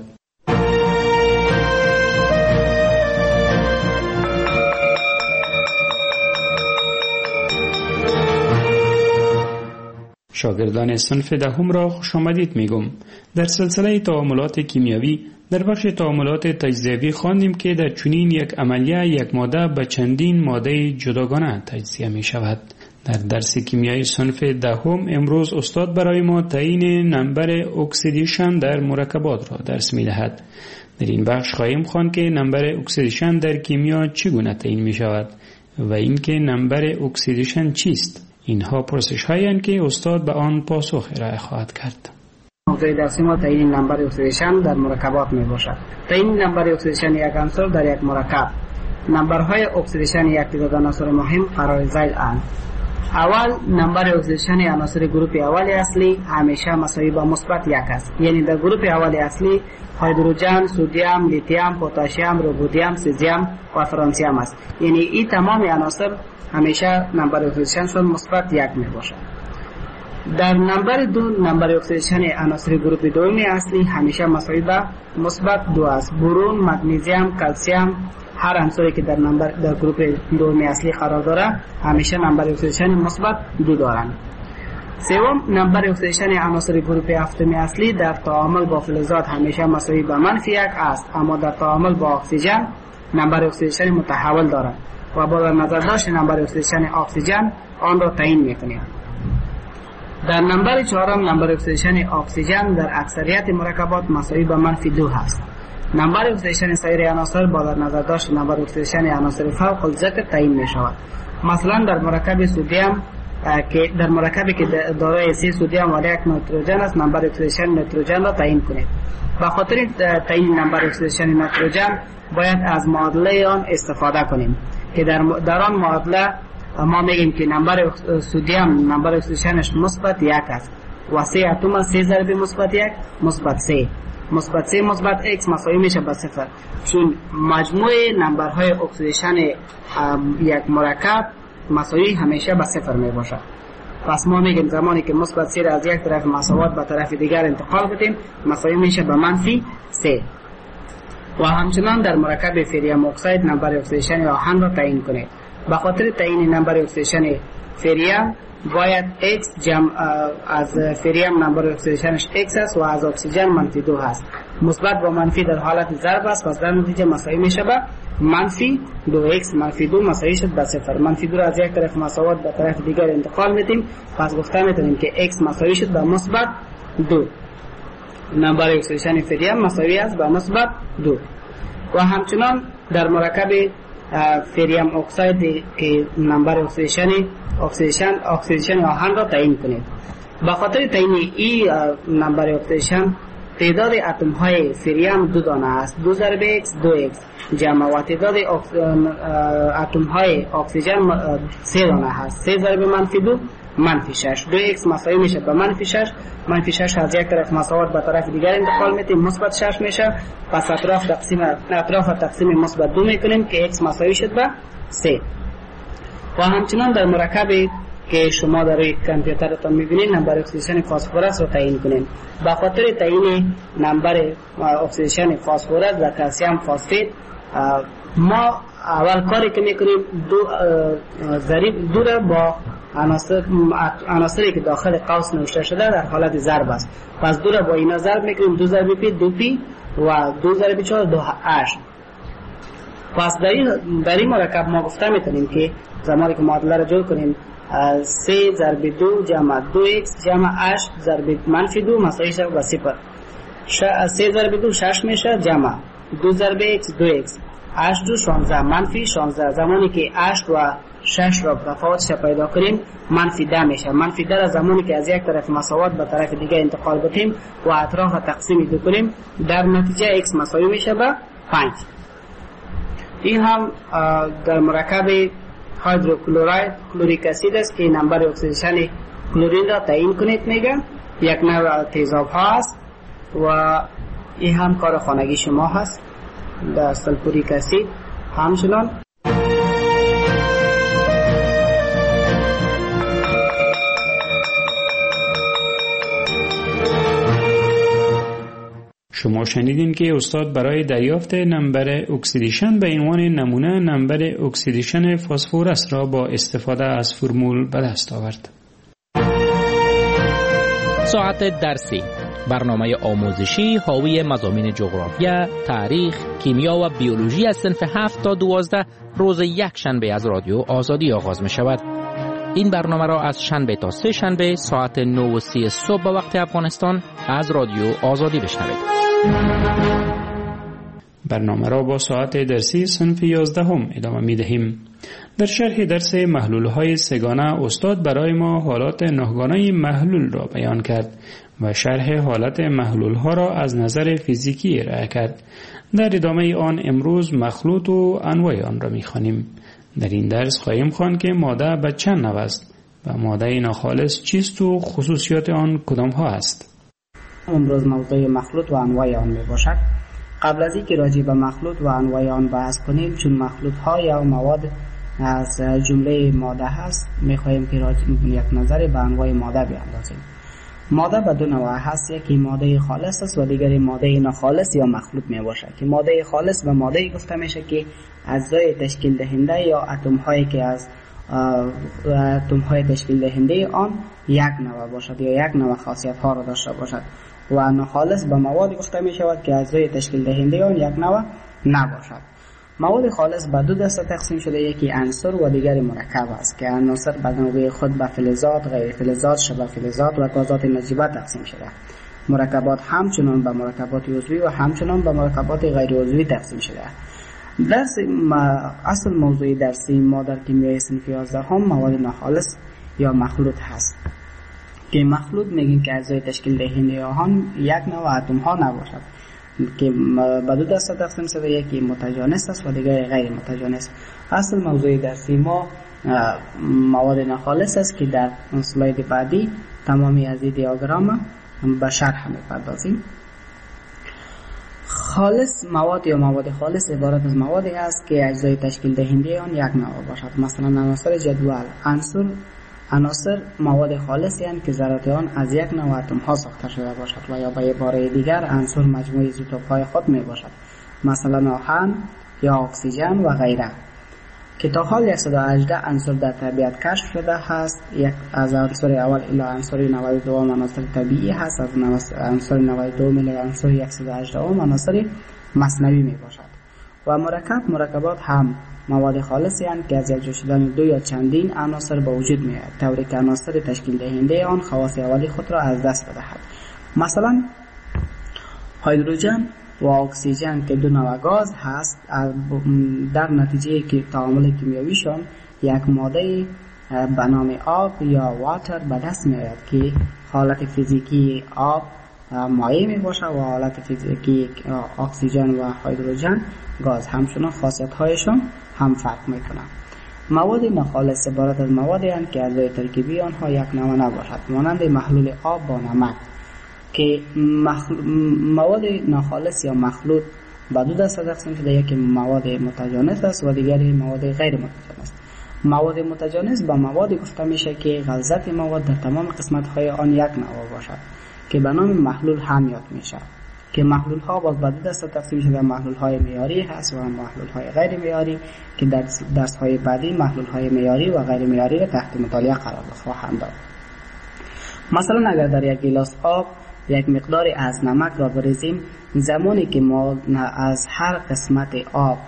شاگردان صنف 10 را خوش آمدید میگم. در سلسله تعاملات کیمیایی در بخش تعاملات تجزیوی خواندیم که در چنین یک عملیه یک ماده به چندین ماده جداگانه تجزیه می شود. در درس کیمیای صنف 10 امروز استاد برای ما تعیین نمبر اکسیدیشن در مرکبات را درس می دهد. در این بخش خواهیم خواند که نمبر اکسیدیشن در کیمیا چگونه تعیین می شود و اینکه نمبر اکسیدیشن چیست. اینها پرسش هایی هستند که استاد به آن پاسخ ارائه خواهد کرد. موضوع درسی ما تعیین نمبر اکسیدیشن در مرکبات می باشد. تعیین نمبر اکسیدیشن یک عنصر در یک مرکب. نمبرهای اکسیدیشن یک تعداد عناصر مهم قرار ذیل اند. اول نمبر اکسیدیشن عناصر گروپ اول اصلی همیشه مساوی با مثبت 1 است. یعنی در گروپ اول اصلی هیدروژن، سدیم، لیتیم، پتاسیم، رودیم، سزیم و فرانسیم است. یعنی این تمام عناصر همیشه نمبر اکسیدیشنشون مثبت 1 می باشد. در نمبر 2 نمبر اکسیدیشن عناصر گروپ دوم اصلی همیشه مساوی با مثبت 2 است. برون، مگنیزیم، کلسیم، هر عنصری که در گروپ دوم اصلی قرار داره همیشه نمبر اکسیدیشن مثبت 2 دارند. سوم، نمبر اکسیدیشن عناصر گروپ هفتم اصلی در تعامل با فلزات همیشه مساوی به -1 است، اما در تعامل با اکسیژن نمبر اکسیدیشن متحول دارد و با در نظر داشت نمبر اکسیدیشن اکسیژن آن را تعیین می‌کنیم. در نمبر چهارم، نمبر اکسیدیشن اکسیژن در اکثریت مرکبات مساوی به -2 است. نمبر اکسیدیشن سایر عناصر با در نظر داشت نمبر اکسیدیشن عناصر فوق الذکر تعیین می‌شود. مثلا در مرکب سدیم در مرکبی که دارای 3 سدیم و 1 نیتروژن است، نمبر اکسیدیشن نیتروژن را تعیین کنید. به خاطر تعیین نمبر اکسیدیشن نیتروژن باید از معادله آن استفاده کنیم که در آن معادله ما میگیم که نمبر سدیم نمبر اکسیدیشنش -1 است و 3 اتم 3 ضرب -1 -3 -3 -x مساوی میشه به 0، چون مجموع نمبرهای اکسیدیشن یک مرکب مساوی همیشه به 0 می باشد. پس ما میگیم زمانی که -3 را از یک طرف مساوات به طرف دیگر انتقال بدیم مساوی میشه به -3. و همچنان در مرکب فریم اکساید نمبر اکسیدیشن آهن را تعیین کنید. به خاطر تعیین نمبر اکسیدیشن فریم باید x جمع از فریم نمبر اکسیدیشنش x است و از اکسیژن -2 است. مثبت با منفی در حالت ضرب است، پس در نتیجه مساوی میشه به -2x -2 مساوی شد به 0. -2 را از یک طرف مساوات به طرف دیگر انتقال میدیم، پس گفته میتونیم که x مساوی شد به -2. نمبر اکسیدیشن فریم مساوی است به -2. و همچنان در مرکب فریم اکساید که نمبر اکسیدیشن آهن را تعیین کنید. به خاطر تعیین این نمبر اکسیدیشن تعداد اتم های فریم 2 دانه است، 2 ضرب x 2x جمع و تعداد اتم های اکسیژن 3 دانه هست، 3 ضرب -2 -6 2x مساوی میشه به -6 -6 از یک طرف مساوات به طرف دیگر انتقال میدیم -6 میشه، پس اطراف تقسیم -2 میکنیم که x مساوی شد به 3. و همچنان در مرکبی که شما در کامپیوترتان میبینید نمبر اکسیدیشن فسفرس رو تعیین کنید. به خاطر تعیین نمبر اکسیدیشن فسفرس در کلسیم فسفید ما اول کاری که میکنیم دو را با عناصری که داخل قوس نوشته شده در حالت ضرب است، پس 2 را با اینا ضرب میکنیم، 2 ضرب پی 2p و 2 ضرب 4 2h. پس در این مرکب ما گفته میتونیم که زمانی که معادله را جور کنیم 3 ضرب 2 جمع 2x جمع h ضرب -2 مساوی شد به 0. 3 ضرب 2 6 میشه جمع 2 ضرب x 2x 8 2 16 -16. زمانی که 8 و 6 را تفاوتش پیدا کنیم -10 میشه. -10 را زمانی که از یک طرف مساوات به طرف دیگه انتقال بدیم و اطراف تقسیم دو کنیم در نتیجه x مساوی میشه به 5. این هم در مرکب هیدروکلوراید کلوریک اسید است که نمبر اکسیدیشن کلورین را تعیین کنید میگه. یک نوع تیزاب ها است و این هم کار خانگی شما هست در سلفوریک اسید. همچنان شما شنیدین که استاد برای دریافت نمبر اکسیدیشن به عنوان نمونه نمبر اکسیدیشن فسفرس را با استفاده از فرمول به دست آورد. ساعت درسی، برنامه آموزشی حاوی مضامین جغرافیا، تاریخ، کیمیا و بیولوژی از صنف 7 تا 12 روز یک شنبه از رادیو آزادی آغاز می شود. این برنامه را از شنبه تا سه شنبه ساعت 9:30 صبح به وقت افغانستان از رادیو آزادی بشنوید. برنامه را با ساعت درسی صنف 11 ادامه می دهیم. در شرح درس محلول‌های سه‌گانه استاد برای ما حالات نه‌گانه محلول را بیان کرد و شرح حالت محلول‌ها را از نظر فیزیکی ارائه کرد. در ادامه آن امروز مخلوط و انواع آن را می‌خوانیم. در این درس خواهیم خواند که ماده به چند نوع است و ماده ناخالص چیست و خصوصیات آن کدام ها است. امروز موضوع مخلوط و انواع آن میباشد. قبل از اینکه راجع به مخلوط و انواع آن بحث کنیم، چون مخلوط ها یا مواد از جمله ماده هست، میخواهیم که یک نظر به انواع ماده بیاندازیم. ماده به دو نوع هست، یکی ماده خالص است و دیگری ماده ناخالص یا مخلوط میباشد. که ماده خالص به ماده گفته میشه که اجزای تشکیل دهنده یا اتم هایی که از اتم های تشکیل دهنده آن یک نوع باشد یا یک نوع خاصیت ها را داشته باشد و ناخالص به مواد گفته می شود که اجزای تشکیل دهنده آن یک نوع نباشد. مواد خالص به دو دسته تقسیم شده، یکی عنصر و دیگری مرکب است که عناصر به نوبه خود به فلزات، غیر فلزات، شبه فلزات و گازات نجیبه تقسیم شده. مرکبات همچنان به مرکبات عضوی و همچنان به مرکبات غیر عضوی تقسیم شده. درس اصل موضوع درسی ما در کیمیای صنف 11 هم مواد ناخالص یا مخلوط هست که مخلوط میگیم که اجزای تشکیل دهنده آن یک نوع اتم ها نباشد که به دو دسته تقسیم شده، یکی متجانس است و دیگری غیر متجانس. اصل موضوع درسی ما مواد ناخالص است که در اسلاید بعدی تمامی از این دیاگرام به شرح می‌پردازیم. خالص مواد یا مواد خالص عبارت از موادی است که اجزای تشکیل دهنده آن یک نوع باشد. مثلا عناصر جدول، عناصر مواد خالصی هستند که ذرات آن از یک نوع اتم ها ساخته شده باشد و یا به عباره دیگر عنصر مجموعه ایزوتوپ های خود می باشد، مثلا آهن یا اکسیژن و غیره، که تا حال 118 عنصر در طبیعت کشف شده است. یک از عنصر اول الی عنصر 92 عناصر طبیعی هست، از عنصر 92 الی عنصر 118 عناصر مصنوعی می باشد. و مرکبات هم مواد خالصی هستند که از یک جا شدن دو یا چندین عناصر به وجود می آید، طوری که عناصر تشکیل دهنده آن خواص اولی خود را از دست بدهد. مثلا هیدروژن و اکسیژن که دو نوع گاز هست، در نتیجه که تعامل کیمیاییشان یک ماده به نام آب یا واتر به دست می آید که حالت فیزیکی آب مایع می باشد و حالت فیزیکی اکسیژن و هیدروژن گاز. همچنان خاصیت هایشان هم فرق می کنند. مواد ناخالص عبارت از موادی هستند که اجزای ترکیبی آنها یک نوع نباشد، مانند محلول آب با نمک، که مواد ناخالص یا مخلوط به دو دسته تقسیم شده، یکی مواد متجانس است و دیگری مواد غیر متجانس. مواد متجانس با موادی گفته میشه که غلظت مواد در تمام قسمت های آن یک نوع باشد که به نام محلول هم یاد میشه، که محلول ها باز به دو دسته تقسیم شده، محلول های معیاری هست و محلول های غیر معیاری که در درس های بعدی محلول های معیاری و غیر معیاری را تحت مطالعه قرار خواهند داد. مثلا اگر در یک گیلاس آب یک مقداری از نمک را بریزیم، زمانی که ما از هر قسمت آب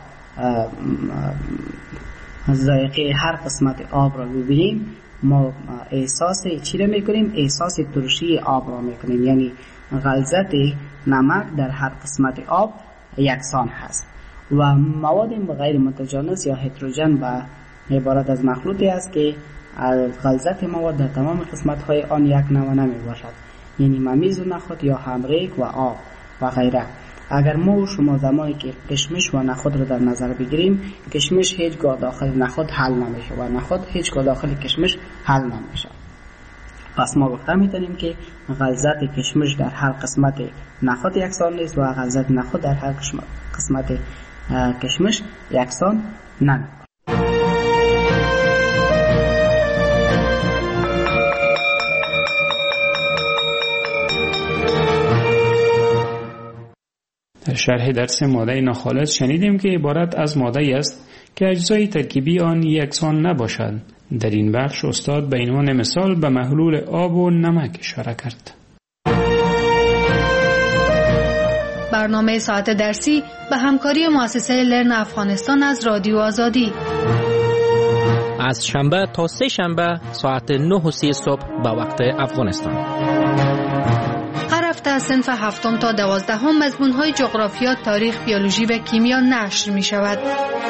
ذائقه هر قسمت آب را ببینیم، ما احساس چی را میکنیم؟ احساس ترشی آب را میکنیم، یعنی غلظت نمک در هر قسمت آب یکسان هست. و مواد غیر متجانس یا هتروژن به عبارت از مخلوطی است که غلظت مواد در تمام قسمت های آن یک نوع نمی باشد، یعنی ممیز و نخود یا همریک و آب و غیره. اگر ما و شما زمانی که کشمش و نخود را در نظر بگیریم، کشمش هیچگاه داخل نخود حل نمیشه و نخود هیچگاه داخل کشمش حل نمیشه. پس ما گفته میتونیم که غلظت کشمش در هر قسمت نخود یکسان نیست و غلظت نخود در هر قسمت کشمش یکسان نمیشه. در شرح درس ماده ناخالص شنیدیم که عبارت از ماده است که اجزای ترکیبی آن یکسان نباشد. در این بخش استاد به عنوان مثال به محلول آب و نمک اشاره کرد. برنامه ساعت درسی به همکاری مؤسسه لرن افغانستان از رادیو آزادی. از شنبه تا سه شنبه ساعت 9:30 صبح به وقت افغانستان. هر هفته از صنف 7 تا 12 مضمون‌های جغرافیا، تاریخ، بیولوژی و کیمیا نشر می‌شود.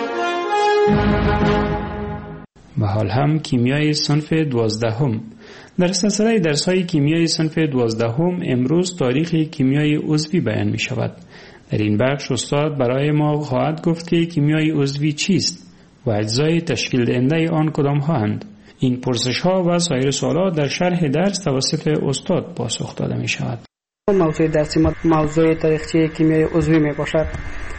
و حال هم کیمیای صنف 12. در سلسله درس‌های کیمیای صنف 12 امروز تاریخ کیمیای عضوی بیان می‌شود. در این بخش استاد برای ما خواهد گفت که کیمیای عضوی چیست و اجزای تشکیل دهنده آن کدام هستند. این پرسش‌ها و سایر سوالات در شرح درس توسط استاد پاسخ داده می‌شود. موضوع درسی ما موضوع تاریخچه کیمیای عضوی می باشد.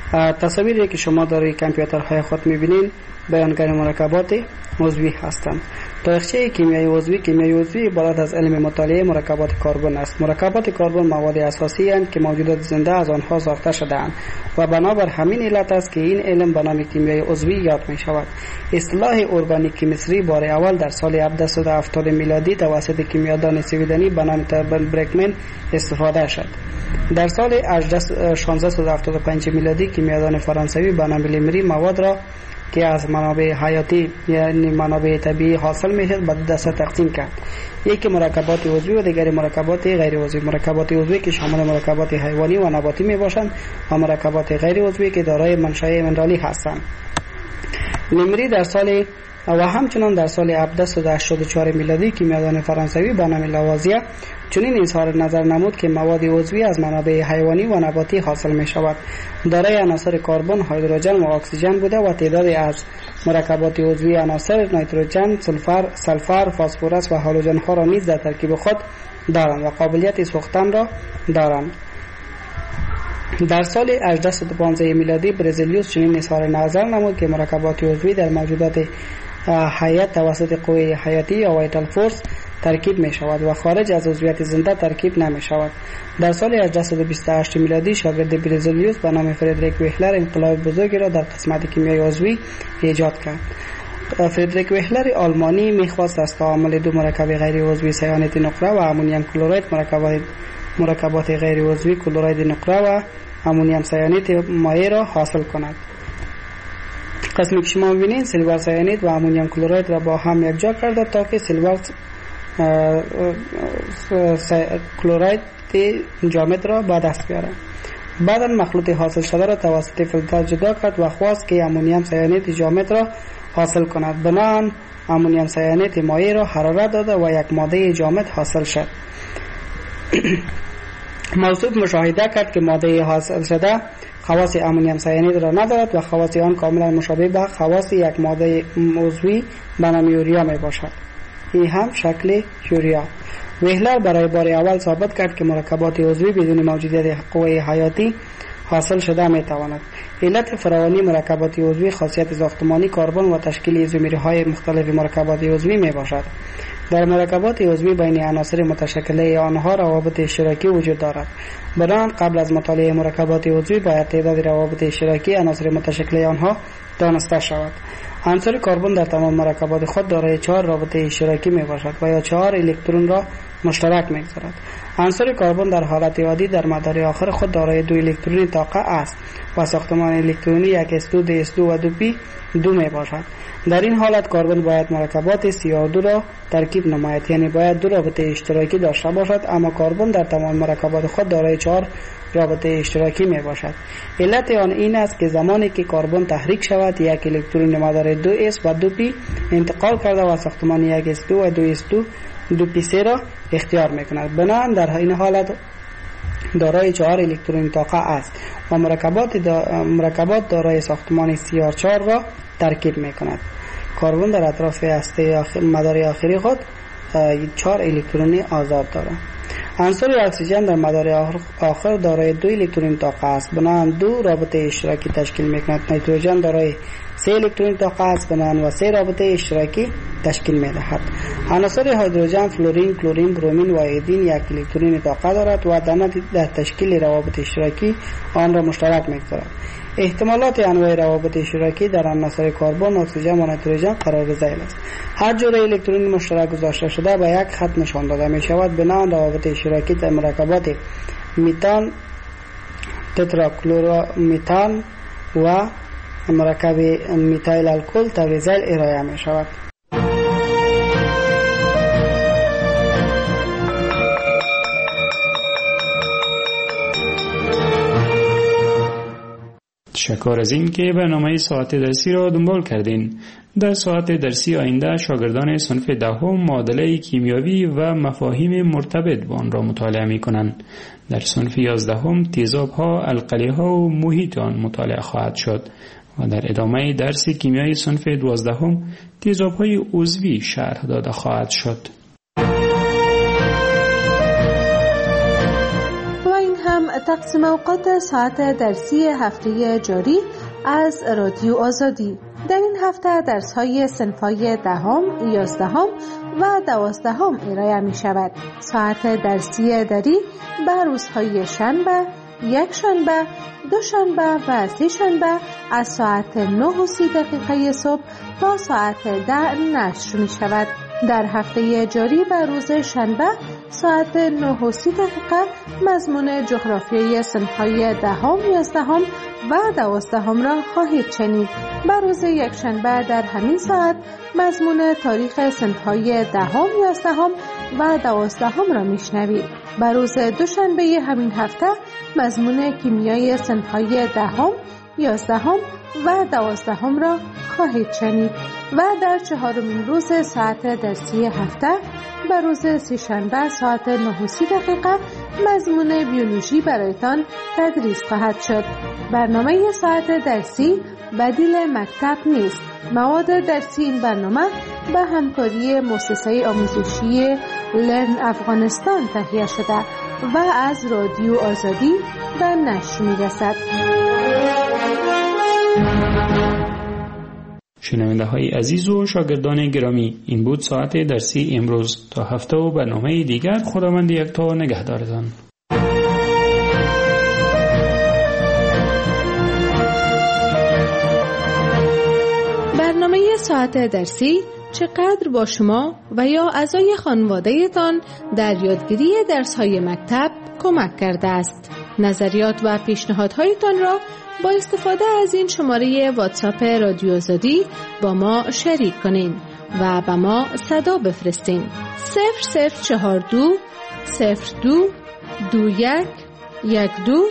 تصاویری که شما در کامپیوترهای خود می‌بینید بیانگر مرکبات عضوی هستند. تاریخچه کیمیای عضوی عبارت از علم مطالعه مرکبات کربن است. مرکبات کربن مواد اساسی اند که موجودات زنده از آنها ساخته شده‌اند و بنابر همین علت است که این علم به نام کیمیای عضوی یاد می شود. اصطلاح ارگانیک مصری بار اول در سال 1770 میلادی توسط کیمیادان سویدنی به نام برکمن استفاده شد. در سال 1675 میلادی کیمیادان فرانسوی به نام لیمری مواد را که از منابع حیاتی یعنی منابع طبیعی حاصل میشد به دو دسته تقسیم کرد. یکی مرکبات عضوی و دیگری مرکبات غیر عضوی. مرکبات عضوی که شامل مرکبات حیوانی و نباتی می باشند و مرکبات غیر عضوی که دارای منشأ منرالی هستند. لیمری در سال و همچنان در سال 1784 میلادی کیمیادان فرانسوی به نام لاوازیه چنین اظهار نظر نمود که مواد عضوی از منابع حیوانی و نباتی حاصل می شود. دارای عناصر کربن، هیدروژن و اکسیژن بوده و تعدادی از مرکبات عضوی عناصر نیتروژن، سلفر، فسفرس و هالوژن ها را نیز در ترکیب خود دارند و قابلیت سوختن را دارند. در سال 1815 میلادی برزیلیوس چنین اظهار نظر نمود که مرکبات عضوی در موجودات حیات توسط قوه حیاتی یا وایتال فورس ترکیب می شود و خارج از عضویت زنده ترکیب نمی شود. در سال 1828 میلادی شاگرد برزیلیوس به نام فردریک ویهلر انقلاب بزرگی را در قسمت کیمیای عضوی ایجاد کرد. فردریک ویهلر آلمانی می‌خواست از تعامل دو مرکب غیر عضوی سیانت نقره و امونیم کلراید مرکبات غیر عضوی کلراید نقره و امونیم سیانت مایع را حاصل کند. قسمی که شما می‌بینید سیلور سیانید و امونیم کلراید را با هم یکجا کرده تا که سیلور کلراید جامد را به دست بیارد. بعدا مخلوط حاصل شده را توسط فیلتر جدا کرد و خواست که امونیم سیانید جامد را حاصل کند. بنابراین امونیم سیانید مایع را حرارت داده و یک ماده جامد حاصل شد. موصوف مشاهده کرد که ماده حاصل شده خواص امونیم سیانید را ندارد و خواص آن کاملا مشابه به خواص یک ماده عضوی به نام یوریا می باشد. این هم شکل یوریا. ویهلر برای بار اول ثابت کرد که مرکبات عضوی بدون موجودیت قوه حیاتی حاصل شده می تواند. علت فراوانی مرکبات عضوی خاصیت ساختمانی کربن و تشکیل ایزومرهای مختلف مرکبات عضوی می باشد. در مرکبات عضوی بین عناصر متشکله آنها روابط اشتراکی وجود دارد. بنابراین قبل از مطالعه مرکبات عضوی باید تعداد روابط اشتراکی عناصر متشکله آنها دانسته شود. عنصر کربن در تمام مرکبات خود دارای 4 رابطه اشتراکی می باشد و یا 4 الکترون را مشترک می گذارد. عنصر کربن در حالت عادی در مدار آخر خود دارای 2 الکترون طاقه است و ساختمان الکترونی 1s2 2s2 و 2p 2 می باشد. در این حالت کربن باید مرکبات CH2 را ترکیب نماید، یعنی باید 2 رابطه اشتراکی داشته باشد، اما کربن در تمام مرکبات خود دارای 4 رابطه اشتراکی می باشد. علت آن این است که زمانی که کربن تحریک شود یک الکترون مدار 2s و 2p انتقال کرده و ساختمان 1s2 و 2s2 2p3 را اختیار می کند. بنابراین در این حالت دارای 4 الکترون طاقه است و مرکبات دارای ساختمان CR4 را ترکیب می کند. کربن در اطراف هسته مدار آخری خود 4 الکترون آزاد دارد. عنصر اکسیژن در مدار آخر دارای 2 الکترون طاقه است، بنابراین 2 رابطه اشتراکی تشکیل می کند. نیتروژن دارای 3 الکترون طاقه است، بنابراین و 3 رابطه اشتراکی تشکیل می دهد. عناصر هیدروژن، فلورین، کلورین، برومین و ایودین 1 الکترون طاقه دارد و در تشکیل روابط اشتراکی آن را مشترک می گذارد. احتمالات انواع روابط اشتراکی در عناصر کربن، اکسیژن و نیتروژن قرار ذیل است. هر جور الکترون مشترک گذاشته شده به یک خط نشان داده می شود. بنابراین روابط اشتراکی در مرکبات میتان، تتراکلورمیتان و مرکب میتایل الکل طور ذیل ارائه می شود. تشکر از این که برنامه ساعت درسی را دنبال کردین. در ساعت درسی آینده شاگردان صنف دهم معادله کیمیاوی و مفاهیم مرتبط با آن را مطالعه می کنند. در صنف 11 تیزاب ها، القلی ها و محیط آن مطالعه خواهد شد و در ادامه درس کیمیای صنف 12 تیزاب های عضوی شرح داده خواهد شد. تقسیم اوقات ساعت درسی هفته جاری از رادیو آزادی. در این هفته درس‌های صنف‌های 10ام، 11ام و 12ام ارائه می‌شود. ساعت درسی دری به روزهای شنبه، یک شنبه، دو شنبه و سه شنبه از ساعت 9:30 صبح تا ساعت 10 نشر می‌شود. در هفته جاری به روز شنبه ساعت 9:30 مضمون جغرافیای صنف‌های 10ام، 11ام و 12ام را خواهید شنید. به روز یکشنبه در همین ساعت مضمون تاریخ صنف‌های 10ام، 11ام و 12ام را میشنوید. به روز دوشنبه همین هفته مضمون کیمیای صنف‌های 10ام، 11ام و 12ام را خواهید شنید و در چهارمین روز ساعت درسی هفته به روز سه‌شنبه ساعت 9:30 مضمون بیولوژی برایتان تدریس خواهد شد. برنامه ساعت درسی بدیل مکتب نیست. مواد درسی این برنامه به همکاری مؤسسه آموزشی لرن افغانستان تهیه شده و از رادیو آزادی به نشر می‌رسد. شنونده های عزیز و شاگردان گرامی، این بود ساعت درسی امروز. تا هفته و برنامه دیگر خداوند یکتا نگهدارتان. برنامه ساعت درسی چقدر با شما و یا اعضای خانواده تان در یادگیری درس‌های مکتب کمک کرده است؟ نظریات و پیشنهادهایتان را با استفاده از این شماره واتساپ رادیو آزادی با ما شریک کنین و با ما صدا بفرستین. 0042 02 21 12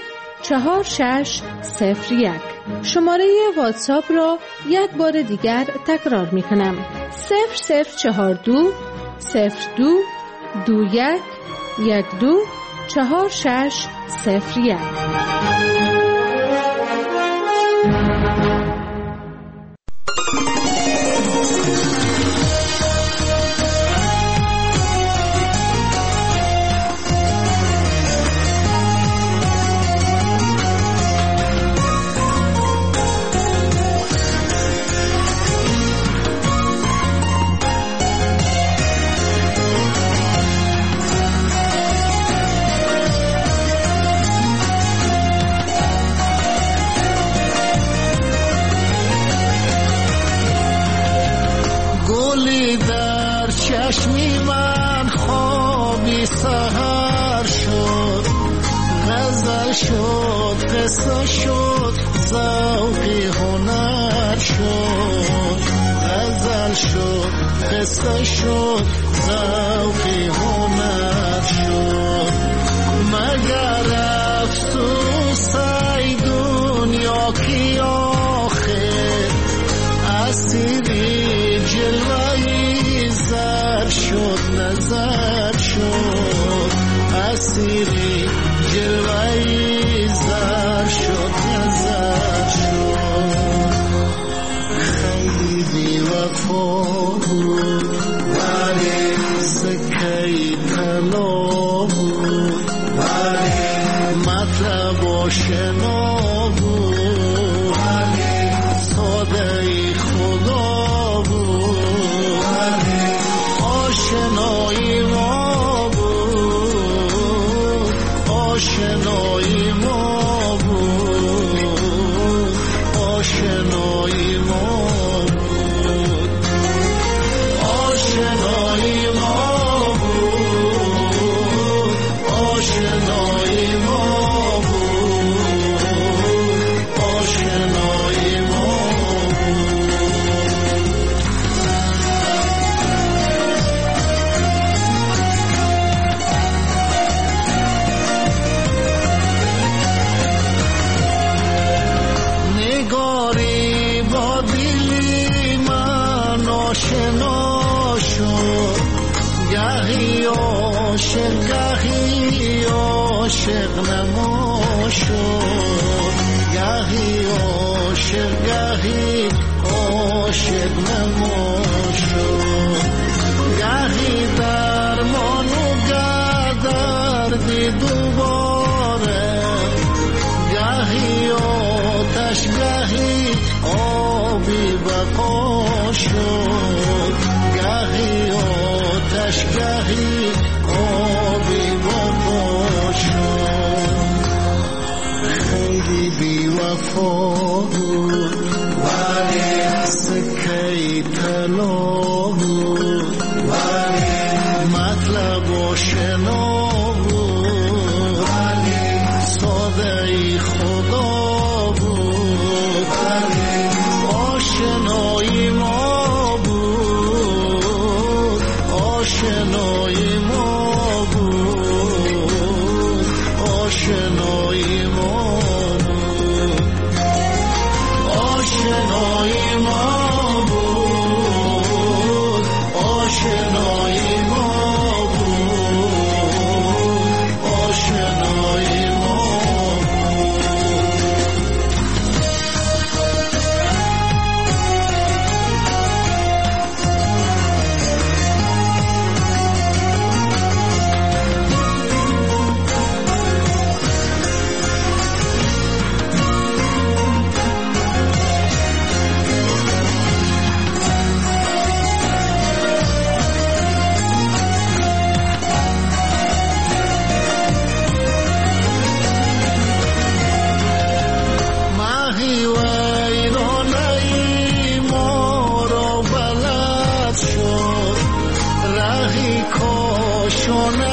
4601. شماره واتساپ را یک بار دیگر تکرار می کنم. 0042 02 21 12 4601. چشمی من خوابی سحر شد، غزل شد، قصه شد، ذوقی هنر شد. غزل شد، قصه شد، ذوقی هنر شد. مگر افسوس ای دنیا کی آخر اسیری جلوهی زر شد، نظر شد. اسیری جلوهی زر شد، نظر شد. خیلی بی وفا بود ولی سکهی طلا بود، ولی مطلب آشنا بود، ولی ساده ای خدا بود، ولی آشنایی ما بود، آشنایی ما بود، آشنایی ما بود، آشنایی ما بود، آشنایی ما بود، آشنایی ما نگاری با دلی من آشنا شد، گهی عاشق گهی عاشق نما شد، گهی عاشق گهی عاشق نما شد. گهی درمان و دردی دوباره پا بود ولی سکه طلا بود ولی مطلب آشنا بود ولی ساده خدا بود ولی آشنای ما بود آشنای ما بود آشنای ما بود آشنای ما بود آشنای ما بود آشنای ما شونه